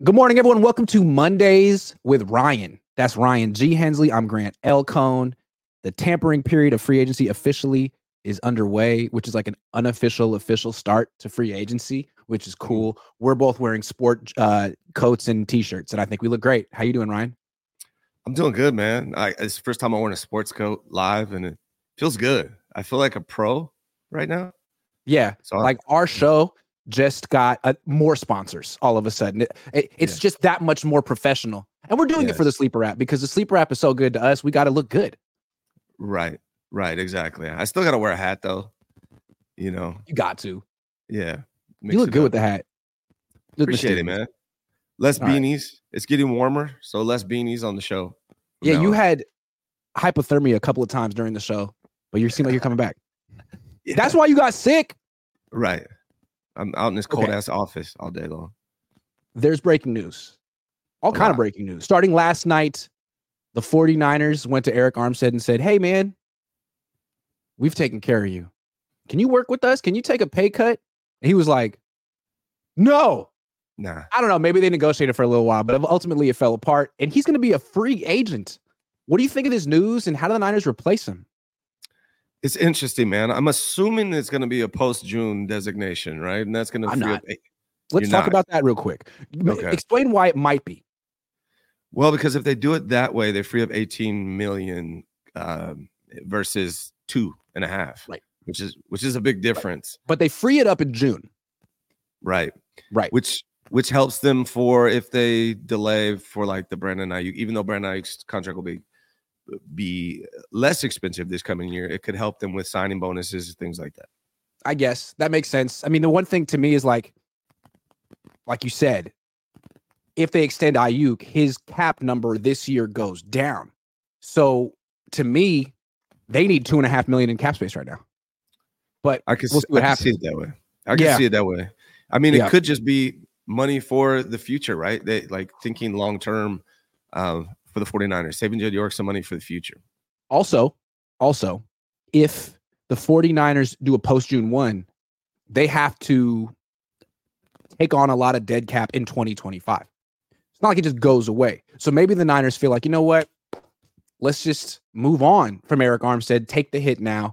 Good morning, everyone. Welcome to Mondays with Ryan. That's Ryan G. Hensley. I'm Grant L. Cohn. The tampering period of free agency officially is underway, which is like an unofficial, official start to free agency, which is cool. We're both wearing sport coats and T-shirts, and I think we look great. How you doing, Ryan? I'm doing good, man. It's the first time I'm wearing a sports coat live, and it feels good. I feel like a pro right now. Yeah, so like our show just got more sponsors all of a sudden. It's just that much more professional. And we're doing it for the Sleeper app because the Sleeper app is so good to us. We got to look good. Right, exactly. I still got to wear a hat, though. You know. You got to. Yeah. You look good with the hat. Appreciate it, man. Less beanies. Right. It's getting warmer, so less beanies on the show. Yeah, you had hypothermia a couple of times during the show, but you seem like you're coming back. Yeah. That's why you got sick. Right. I'm out in this cold-ass office all day long. There's breaking news. All kind of breaking news. Starting last night, the 49ers went to Eric Armstead and said, hey, man, we've taken care of you. Can you work with us? Can you take a pay cut? And he was like, no. Nah. I don't know. Maybe they negotiated for a little while, but ultimately it fell apart. And he's going to be a free agent. What do you think of this news, and how do the Niners replace him? It's interesting, man. I'm assuming it's going to be a post-June designation, right? And that's going to free up. Let's talk about that real quick. Okay. Explain why it might be. Well, because if they do it that way, they free up 18 million versus 2.5, right? Which is a big difference. But they free it up in June, right? Which helps them for if they delay for like the Brandon Ayuk, even though Brandon Ayuk's contract will be less expensive this coming year, it could help them with signing bonuses and things like that. I guess that makes sense. I mean, the one thing to me is like you said, if they extend Ayuk, his cap number this year goes down. So to me, they need $2.5 million in cap space right now. But we'll see it that way. I can see it that way. I mean, it could just be money for the future, right? They like thinking long term for the 49ers, saving Jed York some money for the future. Also, if the 49ers do a post-June 1, they have to take on a lot of dead cap in 2025. It's not like it just goes away. So maybe the Niners feel like, you know what? Let's just move on from Eric Armstead, take the hit now.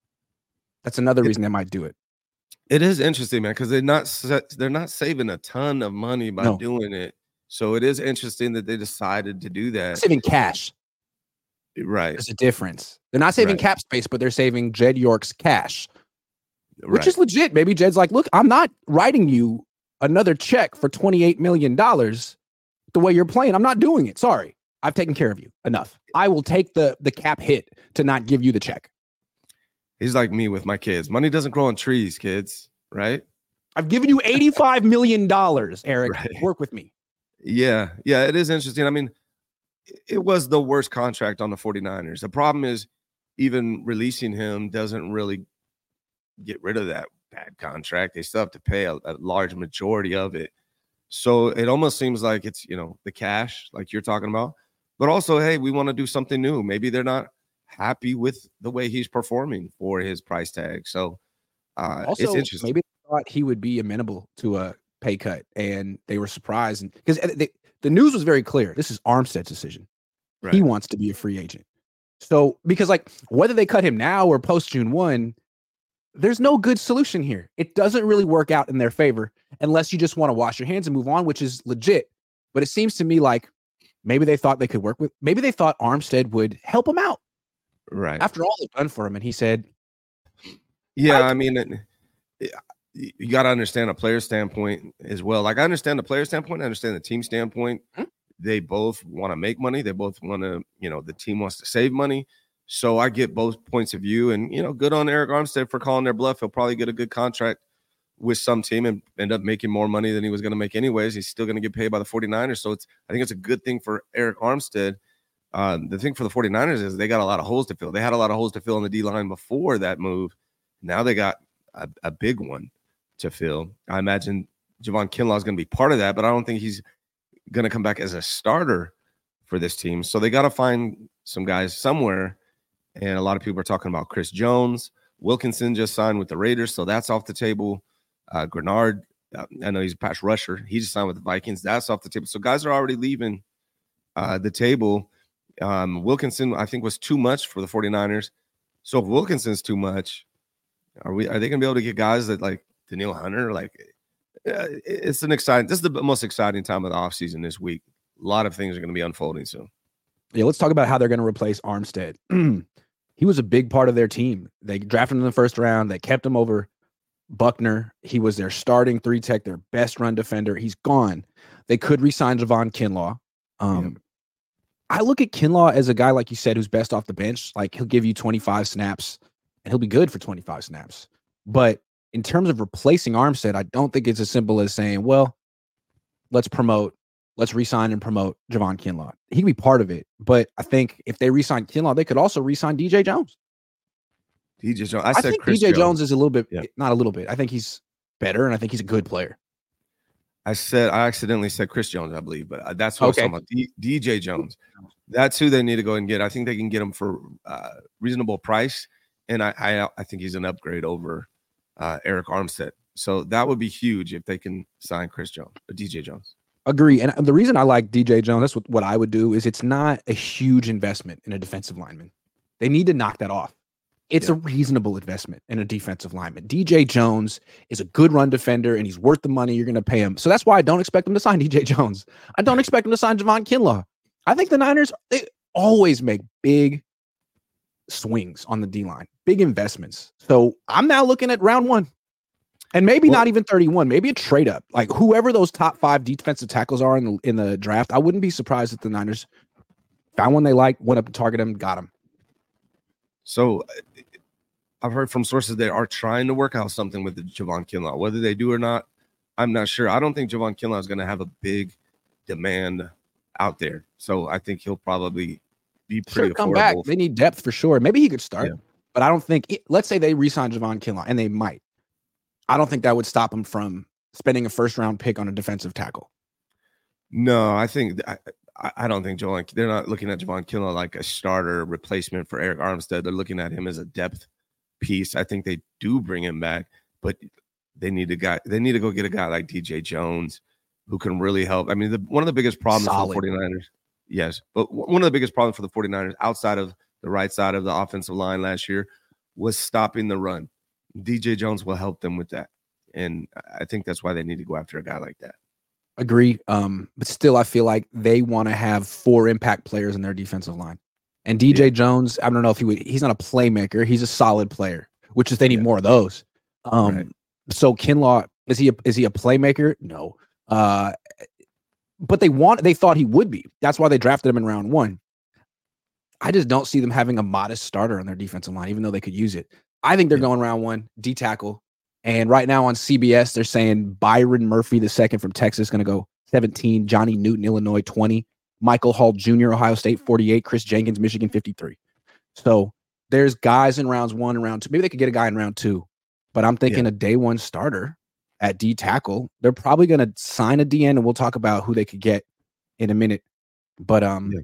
That's another reason they might do it. It is interesting, man, because they're not saving a ton of money by doing it. So it is interesting that they decided to do that. They're saving cash. Right. There's a difference. They're not saving cap space, but they're saving Jed York's cash, which is legit. Maybe Jed's like, look, I'm not writing you another check for $28 million the way you're playing. I'm not doing it. Sorry. I've taken care of you enough. I will take the cap hit to not give you the check. He's like me with my kids. Money doesn't grow on trees, kids, right? I've given you $85 million, Eric. Right. Work with me. Yeah, it is interesting. I mean, it was the worst contract on the 49ers. The problem is even releasing him doesn't really get rid of that bad contract. They still have to pay a large majority of it. So it almost seems like it's, the cash like you're talking about. But also, hey, we want to do something new. Maybe they're not happy with the way he's performing for his price tag. So also, it's interesting. Maybe they thought he would be amenable to a pay cut, and they were surprised. And because the news was very clear, this is Armstead's decision. Right. He wants to be a free agent. So because whether they cut him now or post June 1, there's no good solution here. It doesn't really work out in their favor unless you just want to wash your hands and move on, which is legit. But it seems to me like maybe they thought they could work with. Maybe they thought Armstead would help him out. Right. After all they've done for him, and he said, "Yeah, I mean." You got to understand a player standpoint as well. Like I understand the player standpoint. I understand the team standpoint. Mm-hmm. They both want to make money. They both want to, the team wants to save money. So I get both points of view, and, good on Eric Armstead for calling their bluff. He'll probably get a good contract with some team and end up making more money than he was going to make anyways. He's still going to get paid by the 49ers. So I think it's a good thing for Eric Armstead. The thing for the 49ers is they got a lot of holes to fill. They had a lot of holes to fill in the D-line before that move. Now they got a big one to fill. I imagine Javon Kinlaw is going to be part of that, but I don't think he's going to come back as a starter for this team. So they got to find some guys somewhere. And a lot of people are talking about Chris Jones. Wilkinson just signed with the Raiders, so that's off the table. Grenard I know he's a pass rusher. He just signed with the Vikings. That's off the table. So guys are already leaving the table. Wilkinson, I think, was too much for the 49ers. So if Wilkinson's too much, are they going to be able to get guys that like Danielle Hunter? Like, this is the most exciting time of the offseason this week. A lot of things are going to be unfolding soon. Yeah, let's talk about how they're going to replace Armstead. He was a big part of their team. They drafted him in the first round. They kept him over Buckner. He was their starting 3-tech, their best run defender. He's gone. They could re-sign Javon Kinlaw. I look at Kinlaw as a guy, like you said, who's best off the bench. Like, he'll give you 25 snaps, and he'll be good for 25 snaps. But in terms of replacing Armstead, I don't think it's as simple as saying, well, let's re-sign and promote Javon Kinlaw. He can be part of it. But I think if they re-sign Kinlaw, they could also re-sign DJ Jones. I think DJ Jones is a little bit, not a little bit. I think he's better, and I think he's a good player. I accidentally said Chris Jones, I believe, but that's what I was talking about. DJ Jones. That's who they need to go and get. I think they can get him for reasonable price, and I think he's an upgrade over Eric Armstead. So that would be huge if they can sign Chris Jones or DJ Jones. Agree. And the reason I like DJ Jones, that's what I would do, is it's not a huge investment in a defensive lineman. They need to knock that off. It's a reasonable investment in a defensive lineman. DJ Jones is a good run defender, and he's worth the money you're going to pay him. So that's why I don't expect them to sign DJ Jones. I don't expect them to sign Javon Kinlaw. I think the Niners, they always make big swings on the D-line, big investments. So I'm now looking at round 1. And maybe not even 31, maybe a trade up. Like, whoever those top 5 defensive tackles are in the draft, I wouldn't be surprised if the Niners found one they liked, went up to target him, got him. So I've heard from sources they are trying to work out something with the Javon Kinlaw. Whether they do or not, I'm not sure. I don't think Javon Kinlaw is going to have a big demand out there. So I think he'll probably be pretty affordable. Come back. They need depth for sure. Maybe he could start, but I don't think let's say they re-sign Javon Kinlaw, and they might. I don't think that would stop him from spending a first-round pick on a defensive tackle. No, I think I don't think they're not looking at Javon Kinlaw like a starter replacement for Eric Armstead. They're looking at him as a depth piece. I think they do bring him back, but they need to go get a guy like DJ Jones who can really help. I mean, one of the biggest problems for the 49ers, yes, but one of the biggest problems for the 49ers outside of the right side of the offensive line last year was stopping the run. DJ Jones will help them with that. And I think that's why they need to go after a guy like that. Agree. But still, I feel like they want to have 4 impact players in their defensive line. And DJ Jones, I don't know if he's not a playmaker. He's a solid player, which is they need more of those. Right. So Kinlaw, is he a playmaker? No. But they thought he would be. That's why they drafted him in round 1. I just don't see them having a modest starter on their defensive line, even though they could use it. I think they're going round 1, D tackle. And right now on CBS, they're saying Byron Murphy II from Texas going to go 17, Johnny Newton, Illinois 20, Michael Hall Jr., Ohio State 48, Chris Jenkins, Michigan 53. So there's guys in rounds 1 and round 2. Maybe they could get a guy in round 2, but I'm thinking a day 1 starter at D tackle. They're probably going to sign a DN, and we'll talk about who they could get in a minute. But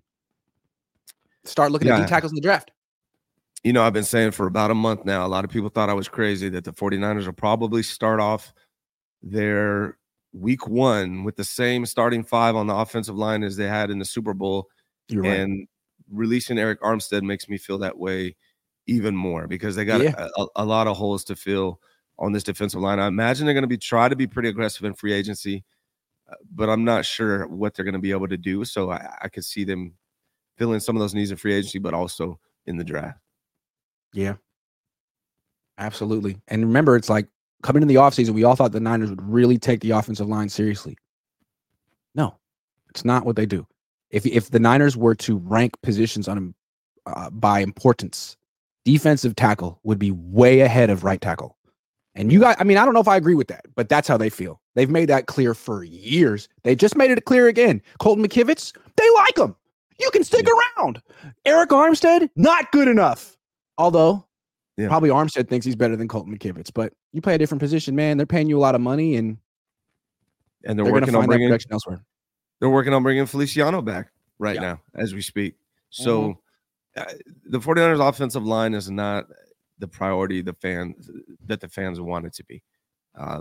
start looking at D tackles in the draft. You know, I've been saying for about a month now, a lot of people thought I was crazy that the 49ers will probably start off their week 1 with the same starting 5 on the offensive line as they had in the Super Bowl. You're right. And releasing Eric Armstead makes me feel that way even more because they got a lot of holes to fill on this defensive line. I imagine they're going to try to be pretty aggressive in free agency, but I'm not sure what they're going to be able to do. So I could see them filling some of those needs in free agency, but also in the draft. Yeah, absolutely. And remember, it's like coming into the offseason, we all thought the Niners would really take the offensive line seriously. No, it's not what they do. If the Niners were to rank positions on by importance, defensive tackle would be way ahead of right tackle. And you guys, I mean, I don't know if I agree with that, but that's how they feel. They've made that clear for years. They just made it clear again. Colton McKivitz, they like him. You can stick around. Eric Armstead, not good enough. Although, probably Armstead thinks he's better than Colton McKivitz, but you play a different position, man. They're paying you a lot of money, and they're working on bringing production elsewhere. They're working on bringing Feliciano back right now as we speak. So the 49ers offensive line is not the priority the fans want it to be.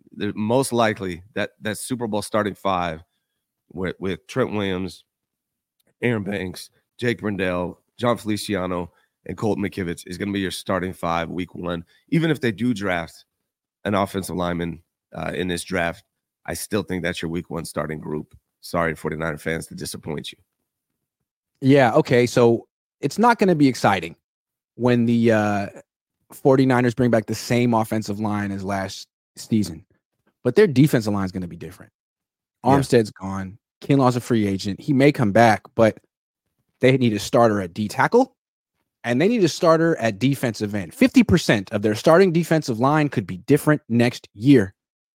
most likely that Super Bowl starting five with Trent Williams, Aaron Banks, Jake Brendel, John Feliciano, and Colton McKivitz is going to be your starting five week one. Even if they do draft an offensive lineman in this draft, I still think that's your week one starting group. Sorry, 49er fans, to disappoint you. Yeah, okay. So it's not going to be exciting when the 49ers bring back the same offensive line as last season. But their defensive line is going to be different. Armstead's gone. Kinlaw's a free agent. He may come back, but they need a starter at D tackle, and they need a starter at defensive end. 50% of their starting defensive line could be different next year.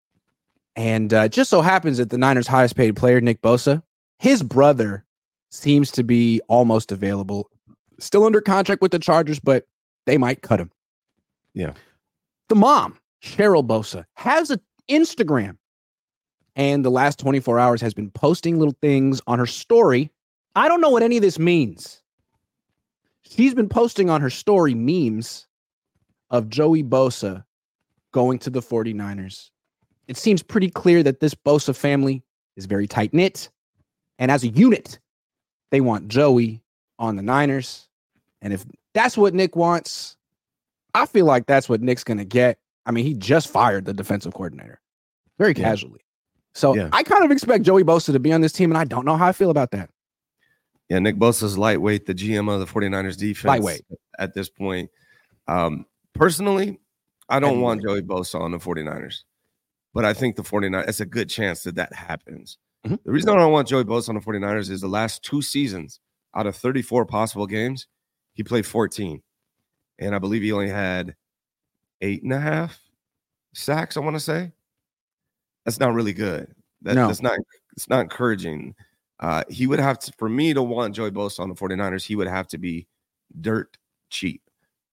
And just so happens that the Niners' highest paid player, Nick Bosa, his brother seems to be almost available. Still under contract with the Chargers, but they might cut him. Yeah. The mom, Cheryl Bosa, has an Instagram, and the last 24 hours has been posting little things on her story. I don't know what any of this means. She's been posting on her story memes of Joey Bosa going to the 49ers. It seems pretty clear that this Bosa family is very tight-knit, and as a unit, they want Joey on the Niners. And if that's what Nick wants, I feel like that's what Nick's going to get. I mean, he just fired the defensive coordinator very casually. So I kind of expect Joey Bosa to be on this team, and I don't know how I feel about that. Yeah, Nick Bosa's lightweight, the GM of the 49ers defense. Lightweight. At this point. Personally, I don't want Joey Bosa on the 49ers. But I think the 49ers, it's a good chance that happens. Mm-hmm. The reason I don't want Joey Bosa on the 49ers is the last 2 seasons, out of 34 possible games, he played 14. And I believe he only had 8.5 sacks, I want to say. That's not really good. It's not encouraging. He would have to, for me to want Joey Bosa on the 49ers, he would have to be dirt cheap.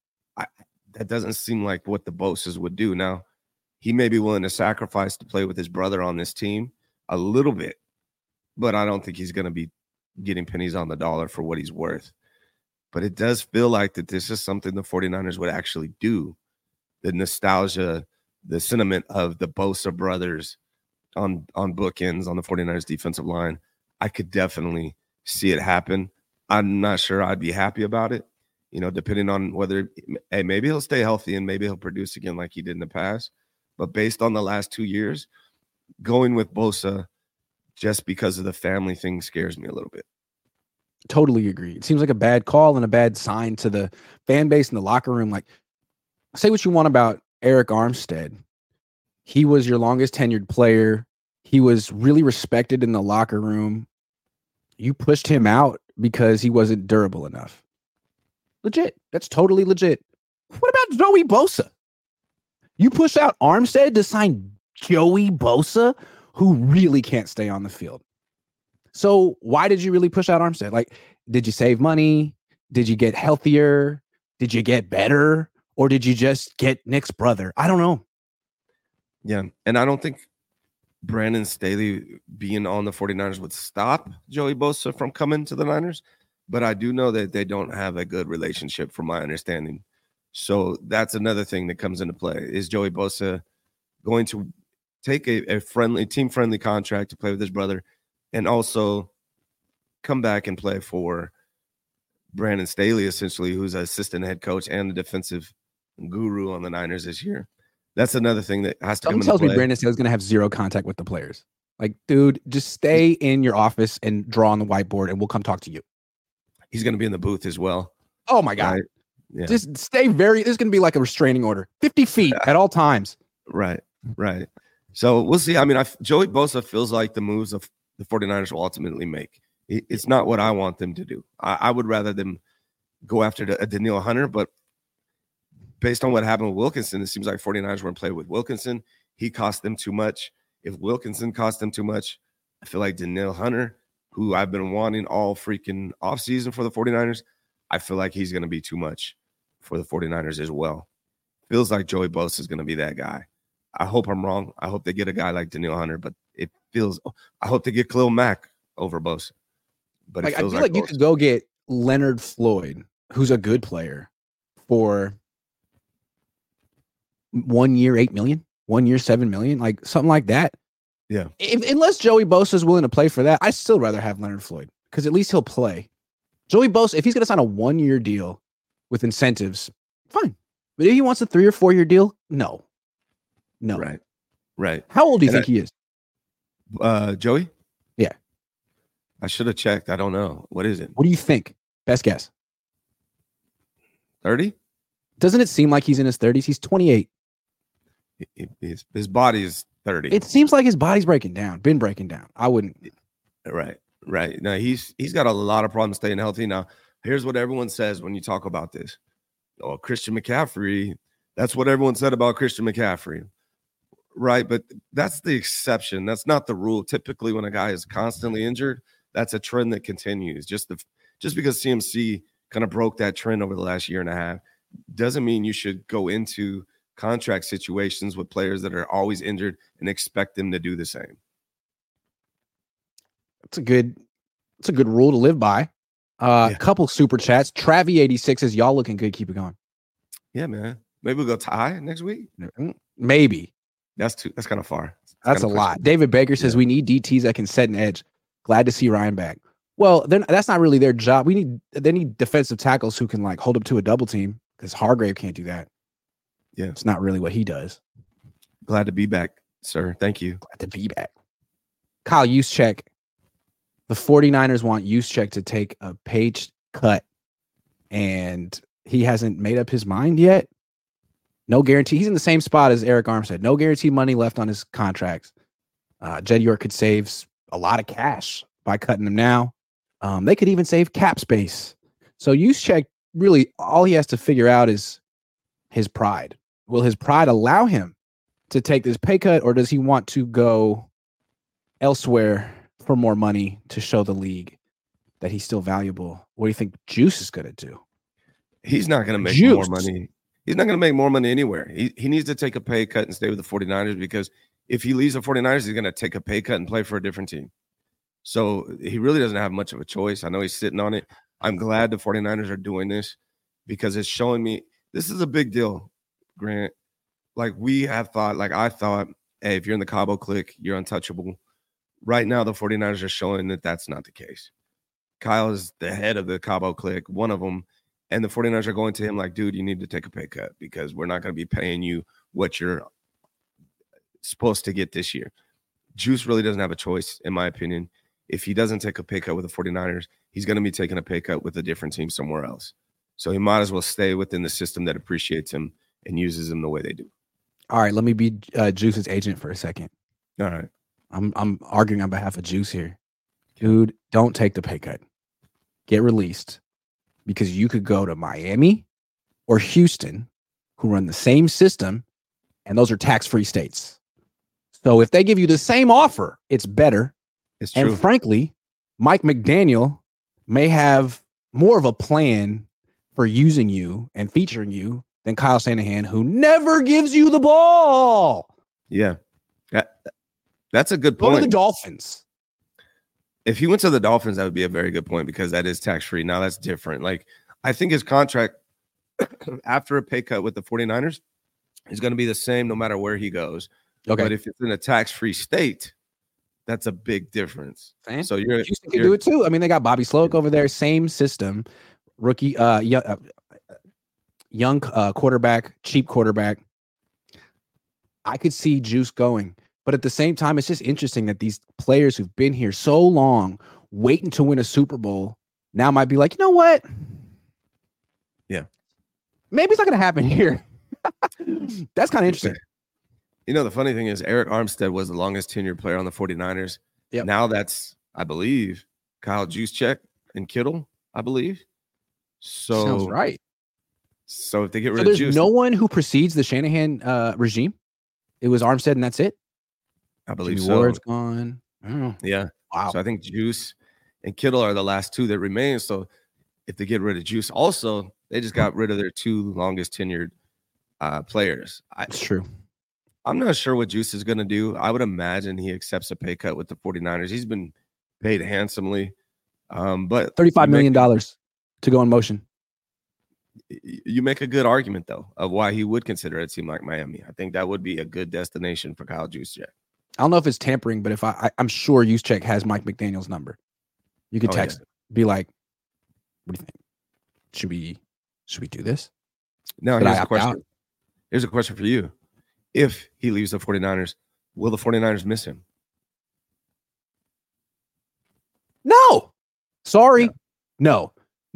That doesn't seem like what the Bosas would do. Now, he may be willing to sacrifice to play with his brother on this team a little bit, but I don't think he's going to be getting pennies on the dollar for what he's worth. But it does feel like that this is something the 49ers would actually do. The nostalgia, the sentiment of the Bosa brothers on bookends on the 49ers defensive line, I could definitely see it happen. I'm not sure I'd be happy about it, depending on whether, maybe he'll stay healthy and maybe he'll produce again like he did in the past. But based on the last 2 years, going with Bosa just because of the family thing scares me a little bit. Totally agree. It seems like a bad call and a bad sign to the fan base in the locker room. Like, say what you want about Eric Armstead. He was your longest tenured player. He was really respected in the locker room. You pushed him out because he wasn't durable enough. Legit. That's totally legit. What about Joey Bosa? You push out Armstead to sign Joey Bosa, who really can't stay on the field. So why did you really push out Armstead? Like, did you save money? Did you get healthier? Did you get better? Or did you just get Nick's brother? I don't know. Yeah, and I don't think Brandon Staley being on the 49ers would stop Joey Bosa from coming to the Niners, but I do know that they don't have a good relationship from my understanding. So that's another thing that comes into play. Is Joey Bosa going to take a friendly, team-friendly contract to play with his brother and also come back and play for Brandon Staley, essentially, who's an assistant head coach and the defensive guru on the Niners this year? That's another thing that has to come into play. Tells me Brandon Staley's going to have zero contact with the players. Like, dude, just stay in your office and draw on the whiteboard, and we'll come talk to you. He's going to be in the booth as well. Oh, my God. Right? Yeah. Just stay there's going to be like a restraining order, 50 feet at all times. Right. So we'll see. I mean, Joey Bosa feels like the moves of the 49ers will ultimately make. It's not what I want them to do. I would rather them go after a Danielle Hunter, but based on what happened with Wilkinson, it seems like 49ers were in play with Wilkinson. He cost them too much. If Wilkinson cost them too much, I feel like Danielle Hunter, who I've been wanting all freaking offseason for the 49ers, I feel like he's going to be too much for the 49ers as well. Feels like Joey Bosa is going to be that guy. I hope I'm wrong. I hope they get a guy like Danielle Hunter, but I hope they get Khalil Mack over Bosa. But I feel like you could go get Leonard Floyd, who's a good player, for 1 year, $8 million. 1 year, $7 million, like something like that. Yeah. Unless Joey Bosa is willing to play for that, I still rather have Leonard Floyd because at least he'll play. Joey Bosa, if he's going to sign a 1 year deal with incentives, fine. But if he wants a 3 or 4 year deal, no. Right. How old do you think he is? Joey? Yeah. I should have checked. I don't know. What is it? What do you think? Best guess. 30? Doesn't it seem like he's in his 30s? He's 28. His body is 30. It seems like his body's breaking down. Been breaking down. I wouldn't. Right. Now he's got a lot of problems staying healthy. Now, here's what everyone says when you talk about this. Oh, Christian McCaffrey. That's what everyone said about Christian McCaffrey. Right. But that's the exception. That's not the rule. Typically, when a guy is constantly injured, that's a trend that continues. Just because CMC kind of broke that trend over the last year and a half doesn't mean you should go into contract situations with players that are always injured and expect them to do the same. It's a good rule to live by. Couple super chats. Travi86 says, y'all looking good. Keep it going. Yeah, man. Maybe we'll go tie next week. Maybe. That's kind of far. That's a lot. David Baker says we need DTs that can set an edge. Glad to see Ryan back. Well, that's not really their job. They need defensive tackles who can like hold up to a double team because Hargrave can't do that. Yeah. It's not really what he does. Glad to be back, sir. Thank you. Glad to be back. Kyle Juszczyk. The 49ers want Juszczyk to take a page cut, and he hasn't made up his mind yet. No guarantee. He's in the same spot as Eric Armstead. No guaranteed money left on his contracts. Jed York could save a lot of cash by cutting him now. They could even save cap space. So Juszczyk, really, all he has to figure out is his pride. Will his pride allow him to take this pay cut, or does he want to go elsewhere for more money to show the league that he's still valuable? What do you think Juice is going to do? He's not going to make more money. He's not going to make more money anywhere. He needs to take a pay cut and stay with the 49ers because if he leaves the 49ers, he's going to take a pay cut and play for a different team. So he really doesn't have much of a choice. I know he's sitting on it. I'm glad the 49ers are doing this because it's showing me this is a big deal, Grant. Like I thought, hey, if you're in the Cabo clique, you're untouchable. Right now, the 49ers are showing that that's not the case. Kyle is the head of the Cabo clique, one of them. And the 49ers are going to him like, dude, you need to take a pay cut because we're not going to be paying you what you're supposed to get this year. Juice really doesn't have a choice, in my opinion. If he doesn't take a pay cut with the 49ers, he's going to be taking a pay cut with a different team somewhere else. So he might as well stay within the system that appreciates him and uses him the way they do. All right, let me be Juice's agent for a second. All right. I'm arguing on behalf of Juice here. Dude, don't take the pay cut. Get released. Because you could go to Miami or Houston, who run the same system, and those are tax-free states. So if they give you the same offer, it's better. It's true. And frankly, Mike McDaniel may have more of a plan for using you and featuring you than Kyle Shanahan, who never gives you the ball. Yeah. That's a good point. Go to the Dolphins. If he went to the Dolphins, that would be a very good point because that is tax-free. Now that's different. Like, I think his contract after a pay cut with the 49ers is going to be the same no matter where he goes. Okay. But if it's in a tax-free state, that's a big difference. So Houston can do it too. I mean, they got Bobby Sloak over there, same system, rookie, young quarterback, cheap quarterback. I could see Juice going. But at the same time, it's just interesting that these players who've been here so long, waiting to win a Super Bowl, now might be like, you know what? Yeah. Maybe it's not going to happen here. That's kind of interesting. You know, the funny thing is Eric Armstead was the longest tenured player on the 49ers. Yep. Now that's, I believe, Kyle Juszczyk and Kittle, I believe. So sounds right. So if they get rid of Juice. There's no one who precedes the Shanahan regime. It was Armstead and that's it. I believe Jimmy so. Ward's gone. Yeah. Wow. So I think Juice and Kittle are the last two that remain. So if they get rid of Juice, also they just got rid of their two longest tenured players. That's true. I'm not sure what Juice is going to do. I would imagine he accepts a pay cut with the 49ers. He's been paid handsomely. But $35 million to go in motion. you make a good argument though of why he would consider a team like Miami. I think that would be a good destination for Kyle Juszczyk. I don't know if it's tampering, but if I'm sure Juszczyk has Mike McDaniel's number. You could text it, be like, "What do you think? Should we do this?" Now here's a question. Here's a question for you. If he leaves the 49ers, will the 49ers miss him? No. Sorry. No.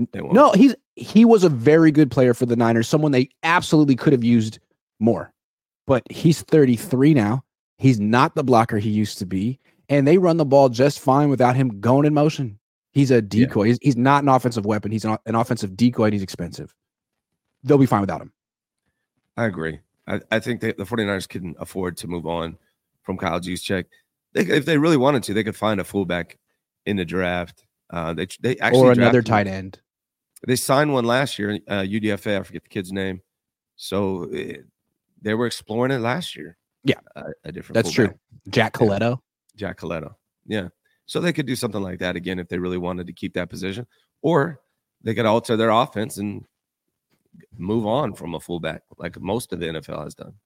He was a very good player for the Niners, someone they absolutely could have used more. But he's 33 now. He's not the blocker he used to be, and they run the ball just fine without him going in motion. He's a decoy. Yeah. He's not an offensive weapon. He's an offensive decoy, and he's expensive. They'll be fine without him. I agree. I think the 49ers can afford to move on from Kyle Juszczyk. If they really wanted to, they could find a fullback in the draft. They actually or another tight end. They signed one last year, UDFA. I forget the kid's name. So they were exploring it last year. Yeah, a different. That's fullback. true. Jack Coletto. Yeah. Jack Coletto. Yeah. So they could do something like that again if they really wanted to keep that position, or they could alter their offense and move on from a fullback like most of the NFL has done.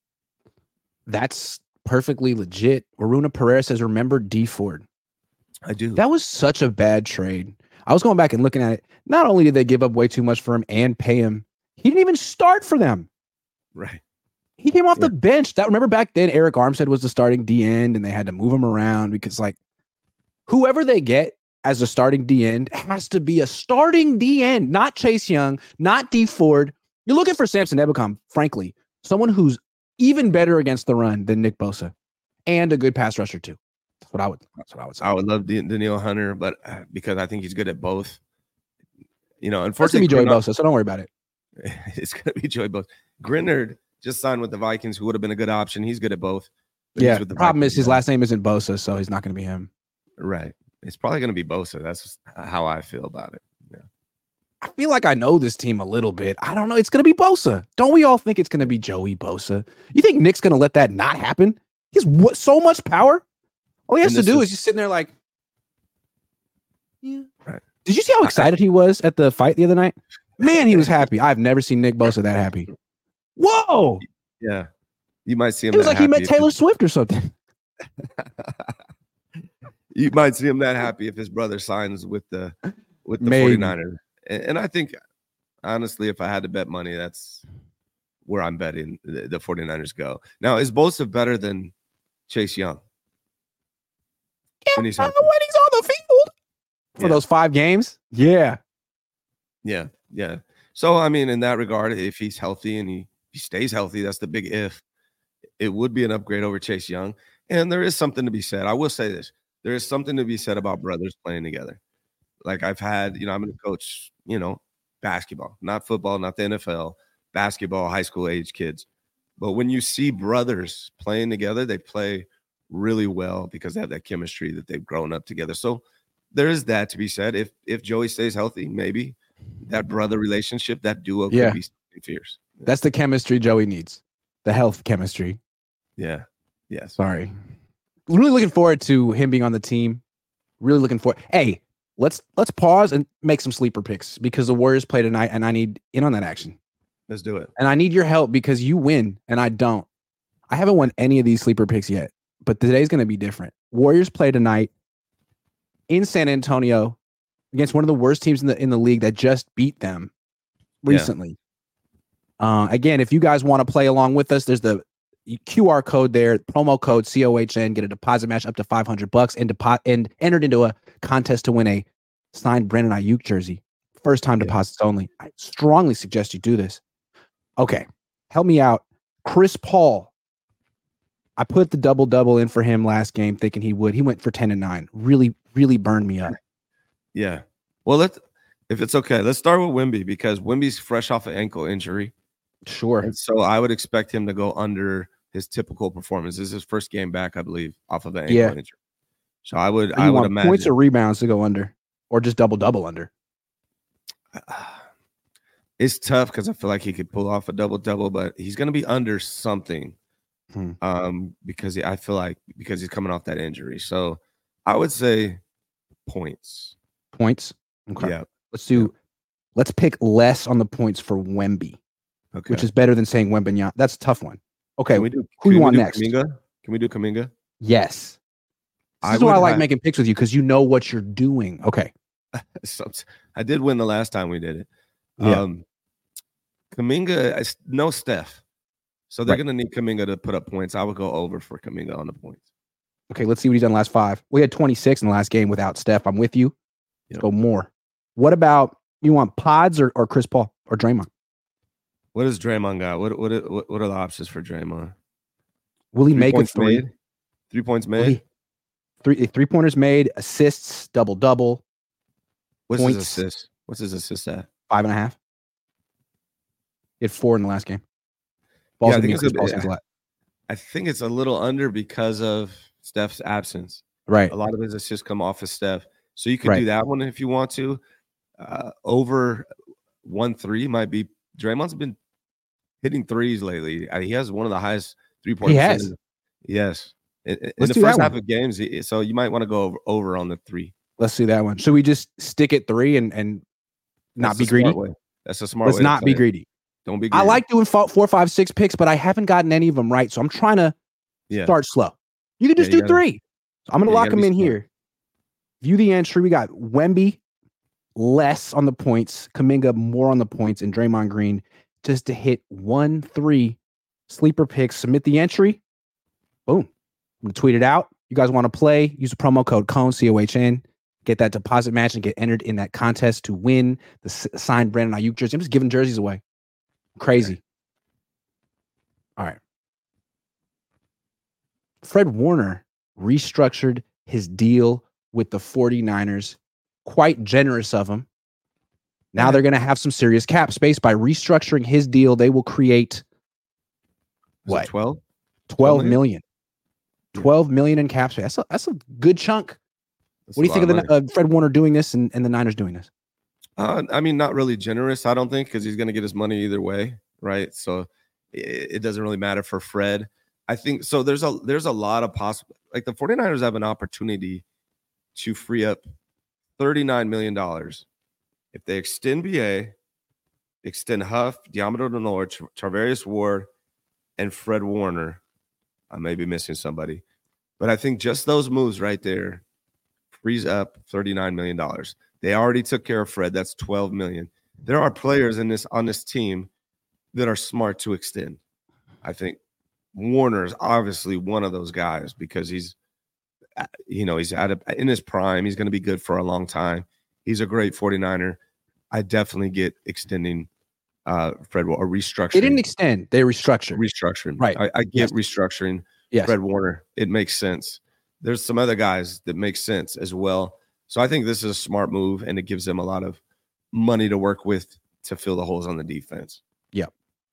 That's perfectly legit. Aruna Pereira says, "Remember D Ford." I do. That was such a bad trade. I was going back and looking at it. Not only did they give up way too much for him and pay him, he didn't even start for them. Right. He came off the bench. Remember back then, Eric Armstead was the starting D end, and they had to move him around because, like, whoever they get as a starting D end has to be a starting D end, not Chase Young, not D Ford. You're looking for Samson Ebukam, frankly, someone who's even better against the run than Nick Bosa, and a good pass rusher too. That's what I would say. I would love Danielle Hunter, but because I think he's good at both. You know, unfortunately, it's gonna be Joey Bosa, so don't worry about it. It's gonna be Joey Bosa. Grinnard just signed with the Vikings, who would have been a good option. He's good at both. Yeah. The problem is his last name isn't Bosa, so he's not going to be him. Right. It's probably going to be Bosa. That's how I feel about it. Yeah. I feel like I know this team a little bit. I don't know. It's going to be Bosa. Don't we all think it's going to be Joey Bosa? You think Nick's going to let that not happen? He's so much power. All he has to do is just sitting there like, yeah. Right. Did you see how excited he was at the fight the other night? Man, he was happy. I've never seen Nick Bosa that happy. Whoa. Yeah. You might see him. It was like he met Taylor Swift or something. You might see him that happy if his brother signs with the 49ers. And I think, honestly, if I had to bet money, that's where I'm betting the 49ers go. Now, is Bosa better than Chase Young? Yeah, when he's on the field for those 5 games. Yeah. Yeah. Yeah. So, I mean, in that regard, if he's healthy and he stays healthy, that's the big if. It would be an upgrade over Chase Young. And there is something to be said. I will say this. There is something to be said about brothers playing together. Like I've had, I'm going to coach, basketball, not football, not the NFL, basketball, high school age kids. But when you see brothers playing together, they play really well because they have that chemistry that they've grown up together. So there is that to be said. If Joey stays healthy, maybe that brother relationship, that duo could be fierce. That's the chemistry Joey needs. The health chemistry. Yeah. Yeah. Sorry. Really looking forward to him being on the team. Really looking forward. Hey, let's pause and make some sleeper picks because the Warriors play tonight and I need in on that action. Let's do it. And I need your help because you win and I don't. I haven't won any of these sleeper picks yet, but today's going to be different. Warriors play tonight in San Antonio against one of the worst teams in the league that just beat them recently. Yeah. Again, if you guys want to play along with us, there's the QR code there, promo code COHN, get a deposit match up to $500 and entered into a contest to win a signed Brandon Ayuk jersey. First time deposits only. I strongly suggest you do this. Okay. Help me out. Chris Paul. I put the double in for him last game thinking he would. He went for 10 and 9. Really, really burned me up. Yeah. Well, if it's okay, let's start with Wemby because Wemby's fresh off an ankle injury. Sure. And so I would expect him to go under his typical performance. This is his first game back, I believe, off of an ankle injury. So I would imagine points or rebounds to go under, or just double under. It's tough because I feel like he could pull off a double, but he's going to be under something. Because I feel like because he's coming off that injury. So I would say points. Okay. Yeah. Let's do Let's pick less on the points for Wemby, which is better than saying Wembanyama. That's a tough one. Okay, who do you want next? Kuminga? Can we do Kuminga? Yes. This is why I like making picks with you, because you know what you're doing. Okay. I did win the last time we did it. Yeah. Kuminga, no Steph. So they're going to need Kuminga to put up points. I would go over for Kuminga on the points. Okay, let's see what he's done the last 5. We had 26 in the last game without Steph. I'm with you. Let's go more. What about, you want Pods or Chris Paul or Draymond? What does Draymond got? What are the options for Draymond? Will he make a 3? 3 points made? 3-pointers made, assists, double-double. What's his assist? What's his assist at? 5.5. He had 4 in the last game. I think it's a little under because of Steph's absence. Right. A lot of his assists come off of Steph. So you could do that one if you want to. Over 1-3 might be. Draymond's been hitting threes lately. He has one of the highest 3-point. He has. Yes. In the first half of games, so you might want to go over on the 3. Let's do that one. Should we just stick at 3 and not be greedy? That's a smart way. Let's not be greedy. Don't be greedy. I like doing 4, 5, 6 picks, but I haven't gotten any of them right. So I'm trying to start slow. You can just do 3. So I'm going to lock them in here. View the entry. We got Wemby less on the points, Kuminga more on the points, and Draymond Green just to hit 1-3 sleeper picks. Submit the entry. Boom. I'm going to tweet it out. You guys want to play? Use the promo code COHN, COHN. Get that deposit match and get entered in that contest to win the signed Brandon Ayuk jersey. I'm just giving jerseys away. Crazy. Okay. All right. Fred Warner restructured his deal with the 49ers. Quite generous of him. Now they're going to have some serious cap space. By restructuring his deal, they will create what? 12 million. 12 million in cap space. That's a good chunk. What do you think of Fred Warner doing this and the Niners doing this? I mean, not really generous, I don't think, because he's going to get his money either way, right? So it doesn't really matter for Fred. I think so. There's a lot of possible. Like the 49ers have an opportunity to free up $39 million if they extend BA, extend Huff, Diamador Lenore, Charvarius Ward, and Fred Warner. I may be missing somebody, but I think just those moves right there frees up $39 million. They already took care of Fred. That's $12 million. There are players on this team that are smart to extend. I think Warner is obviously one of those guys because he's in his prime. He's going to be good for a long time. He's a great 49er. I definitely get extending Fred or restructuring. They didn't extend. They restructured. Restructuring. Right. I get restructuring Fred Warner. It makes sense. There's some other guys that make sense as well. So I think this is a smart move, and it gives them a lot of money to work with to fill the holes on the defense. Yep.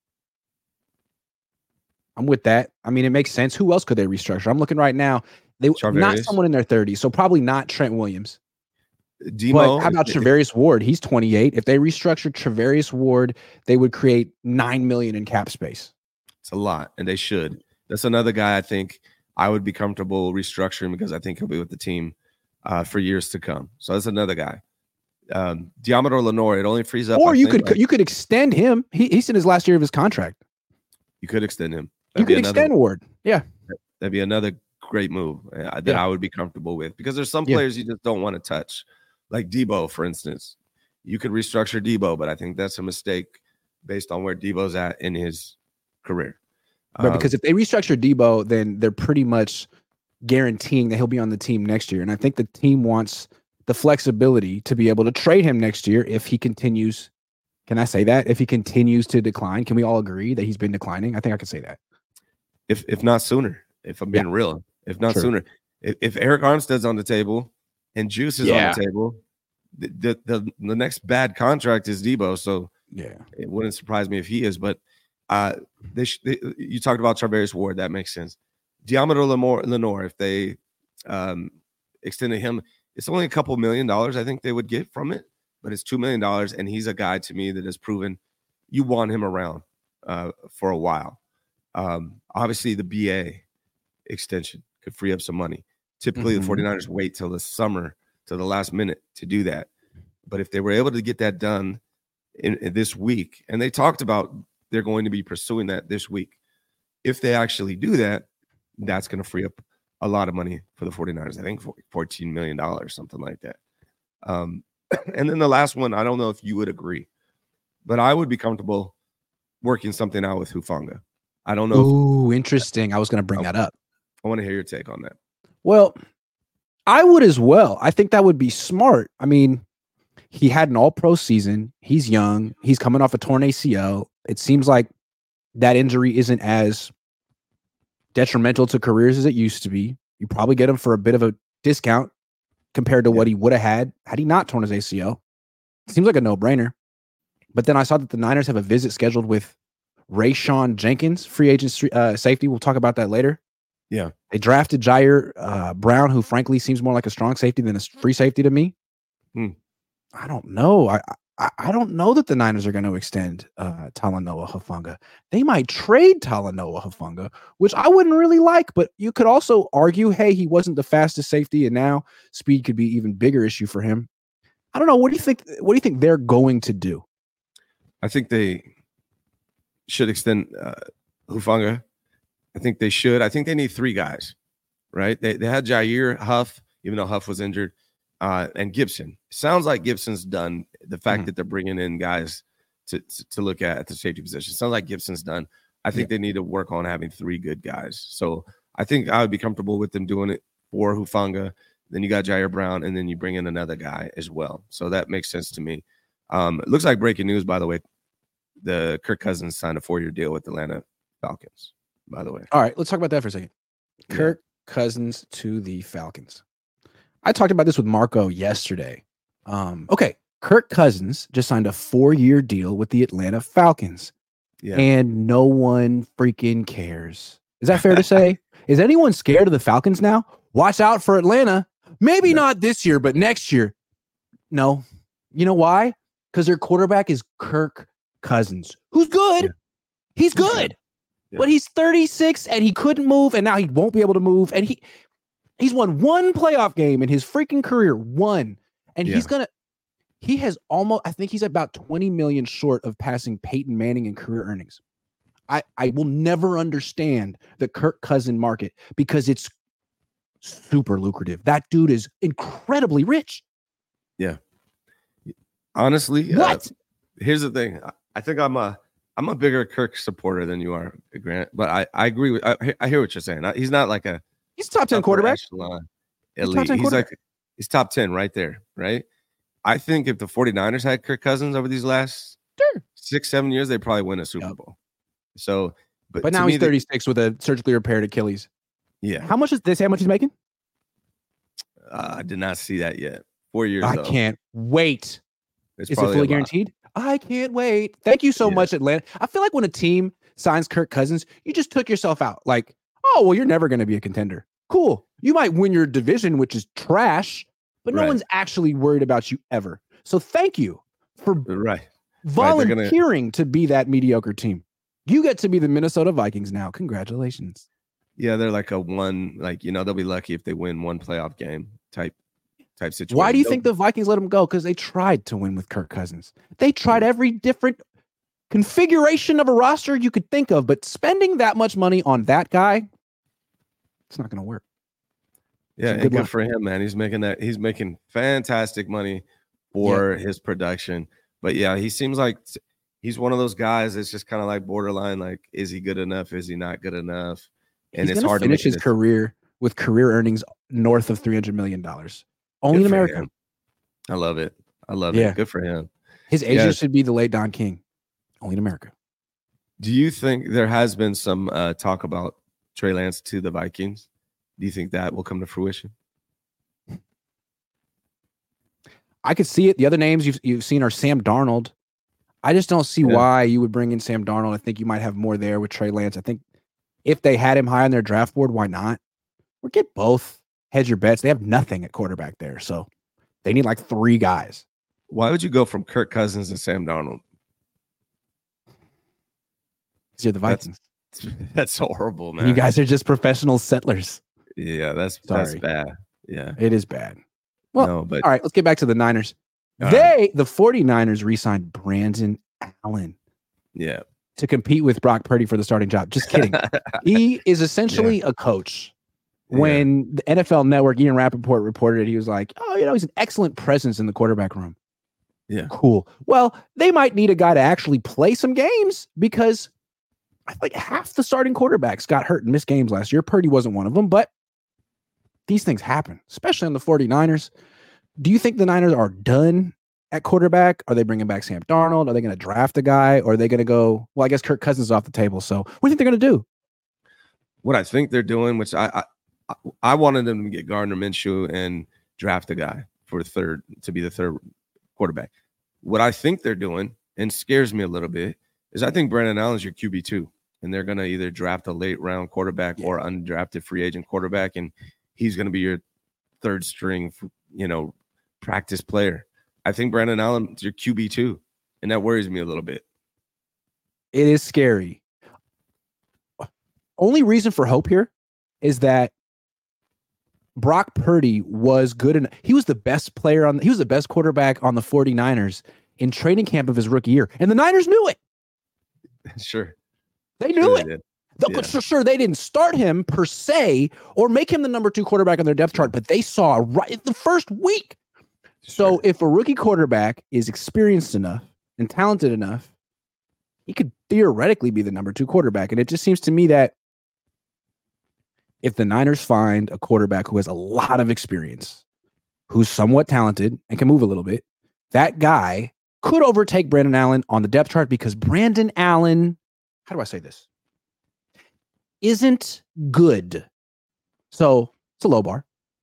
I'm with that. I mean, it makes sense. Who else could they restructure? I'm looking right now. Not someone in their 30s, so probably not Trent Williams. Demo. But how about Charvarius Ward? He's 28. If they restructured Charvarius Ward, they would create $9 million in cap space. It's a lot, and they should. That's another guy I think I would be comfortable restructuring because I think he'll be with the team for years to come. So that's another guy. Diamador Lenore, it only frees up. Or you could extend him. He's in his last year of his contract. You could extend him. You could extend Ward. Yeah. That'd be another great move that I would be comfortable with because there's some players you just don't want to touch. Like Debo, for instance. You could restructure Debo, but I think that's a mistake based on where Debo's at in his career. Right, because if they restructure Debo, then they're pretty much guaranteeing that he'll be on the team next year. And I think the team wants the flexibility to be able to trade him next year if he continues. Can I say that? If he continues to decline, can we all agree that he's been declining? I think I can say that. If not sooner, if I'm being real, if not sooner. If Eric Armstead's on the table and Juice is on the table, the next bad contract is Debo. So it wouldn't surprise me if he is. But you talked about Charvarius Ward. That makes sense. Diamador Lenore, if they extended him, it's only a couple $1 million I think they would get from it, but it's $2 million, and he's a guy to me that has proven you want him around for a while. Obviously, the BA extension could free up some money. Typically, the 49ers wait till the summer, till the last minute to do that. But if they were able to get that done in this week, and they talked about they're going to be pursuing that this week. If they actually do that, that's going to free up a lot of money for the 49ers. I think $14 million, something like that. And then the last one, I don't know if you would agree, but I would be comfortable working something out with Hufanga. I don't know. Ooh, interesting. I was going to bring that up. I want to hear your take on that. Well, I would as well. I think that would be smart. I mean, he had an all-pro season. He's young. He's coming off a torn ACL. It seems like that injury isn't as detrimental to careers as it used to be. You probably get him for a bit of a discount compared to what he would have had he not torn his ACL. Seems like a no-brainer. But then I saw that the Niners have a visit scheduled with Rayshawn Jenkins, free agent safety. We'll talk about that later. Yeah. They drafted Jair Brown, who frankly seems more like a strong safety than a free safety to me. I don't know. I don't know that the Niners are going to extend Talanoa Hufanga. They might trade Talanoa Hufanga, which I wouldn't really like, but you could also argue, hey, he wasn't the fastest safety, and now speed could be even bigger issue for him. I don't know. What do you think? What do you think they're going to do? I think they should extend Hufanga. I think they should. I think they need 3 guys, right? They had Jair, Huff, even though Huff was injured, and Gibson. Sounds like Gibson's done. The fact that they're bringing in guys to look at the safety position. Sounds like Gibson's done. I think they need to work on having 3 good guys. So I think I would be comfortable with them doing it for Hufanga. Then you got Jair Brown, and then you bring in another guy as well. So that makes sense to me. It looks like breaking news, by the way. The Kirk Cousins signed a 4-year deal with the Atlanta Falcons, by the way. All right, let's talk about that for a second. Kirk Cousins to the Falcons. I talked about this with Marco yesterday. Okay, Kirk Cousins just signed a 4-year deal with the Atlanta Falcons. Yeah. And no one freaking cares. Is that fair to say? Is anyone scared of the Falcons now? Watch out for Atlanta. Maybe not this year, but next year. No. You know why? Because their quarterback is Kirk Cousins, who's good. Yeah. He's good. Yeah. But he's 36 and he couldn't move, and now he won't be able to move. And he's won 1 playoff game in his freaking career. 1. And he has almost, I think he's about 20 million short of passing Peyton Manning in career earnings. I will never understand the Kirk Cousin market because it's super lucrative. That dude is incredibly rich. Yeah. Honestly, what? Here's the thing. I think I'm a bigger Kirk supporter than you are, Grant. But I agree with. I hear what you're saying. He's not like he's top 10 quarterback. He's top 10 right there, right? I think if the 49ers had Kirk Cousins over these last 6-7 years, they probably win a Super Bowl. So, but now he's 36 with a surgically repaired Achilles. Yeah. How much is this? How much he's making? I did not see that yet. 4 years. I can't wait. Is it fully guaranteed? I can't wait. Thank you so much, Atlanta. I feel like when a team signs Kirk Cousins, you just took yourself out. Like, oh, well, you're never going to be a contender. Cool. You might win your division, which is trash, but no one's actually worried about you ever. So thank you for volunteering to be that mediocre team. You get to be the Minnesota Vikings now. Congratulations. Yeah, they're like a one, like, they'll be lucky if they win 1 playoff game type situation. Why do you think the Vikings let him go? Because they tried to win with Kirk Cousins. They tried every different configuration of a roster you could think of, but spending that much money on that guy, it's not going to work. Yeah, and good for him, man. He's making fantastic money for his production. But yeah, he seems like he's one of those guys that's just kind of like borderline, like, is he good enough? Is he not good enough? And it's hard to finish his career with career earnings north of $300 million. Only in America. I love it. Yeah. Good for him. His agent should be the late Don King. Only in America. Do you think there has been some talk about Trey Lance to the Vikings? Do you think that will come to fruition? I could see it. The other names you've seen are Sam Darnold. I just don't see why you would bring in Sam Darnold. I think you might have more there with Trey Lance. I think if they had him high on their draft board, why not? Or get both. Hedge your bets. They have nothing at quarterback there, so they need like 3 guys. Why would you go from Kirk Cousins to Sam Darnold? Because you're the Vikings. That's horrible, man. You guys are just professional settlers. Yeah, that's bad. Yeah, it is bad. Well, all right, let's get back to the Niners. The 49ers re-signed Brandon Allen. Yeah. To compete with Brock Purdy for the starting job. Just kidding. He is essentially a coach. When the NFL Network, Ian Rappaport reported it, he was like, he's an excellent presence in the quarterback room. Yeah. Cool. Well, they might need a guy to actually play some games because I think half the starting quarterbacks got hurt and missed games last year. Purdy wasn't one of them, but these things happen, especially on the 49ers. Do you think the Niners are done at quarterback? Are they bringing back Sam Darnold? Are they going to draft a guy? Or are they going to go, well, I guess Kirk Cousins is off the table. So what do you think they're going to do? What I think they're doing, which I wanted them to get Gardner Minshew and draft a guy to be the third quarterback. What I think they're doing, and scares me a little bit, is I think Brandon Allen's your QB2. And they're going to either draft a late round quarterback or undrafted free agent quarterback. And he's going to be your third string, practice player. I think Brandon Allen's your QB2, and that worries me a little bit. It is scary. Only reason for hope here is that Brock Purdy was good enough. He was the best quarterback on the 49ers in training camp of his rookie year, and the Niners knew it. Sure. They knew it. Sure, they didn't start him per se or make him the number 2 quarterback on their depth chart, but they saw right the first week. So if a rookie quarterback is experienced enough and talented enough, he could theoretically be the number 2 quarterback. And it just seems to me that if the Niners find a quarterback who has a lot of experience, who's somewhat talented and can move a little bit, that guy could overtake Brandon Allen on the depth chart because Brandon Allen, how do I say this? Isn't good. So it's a low bar.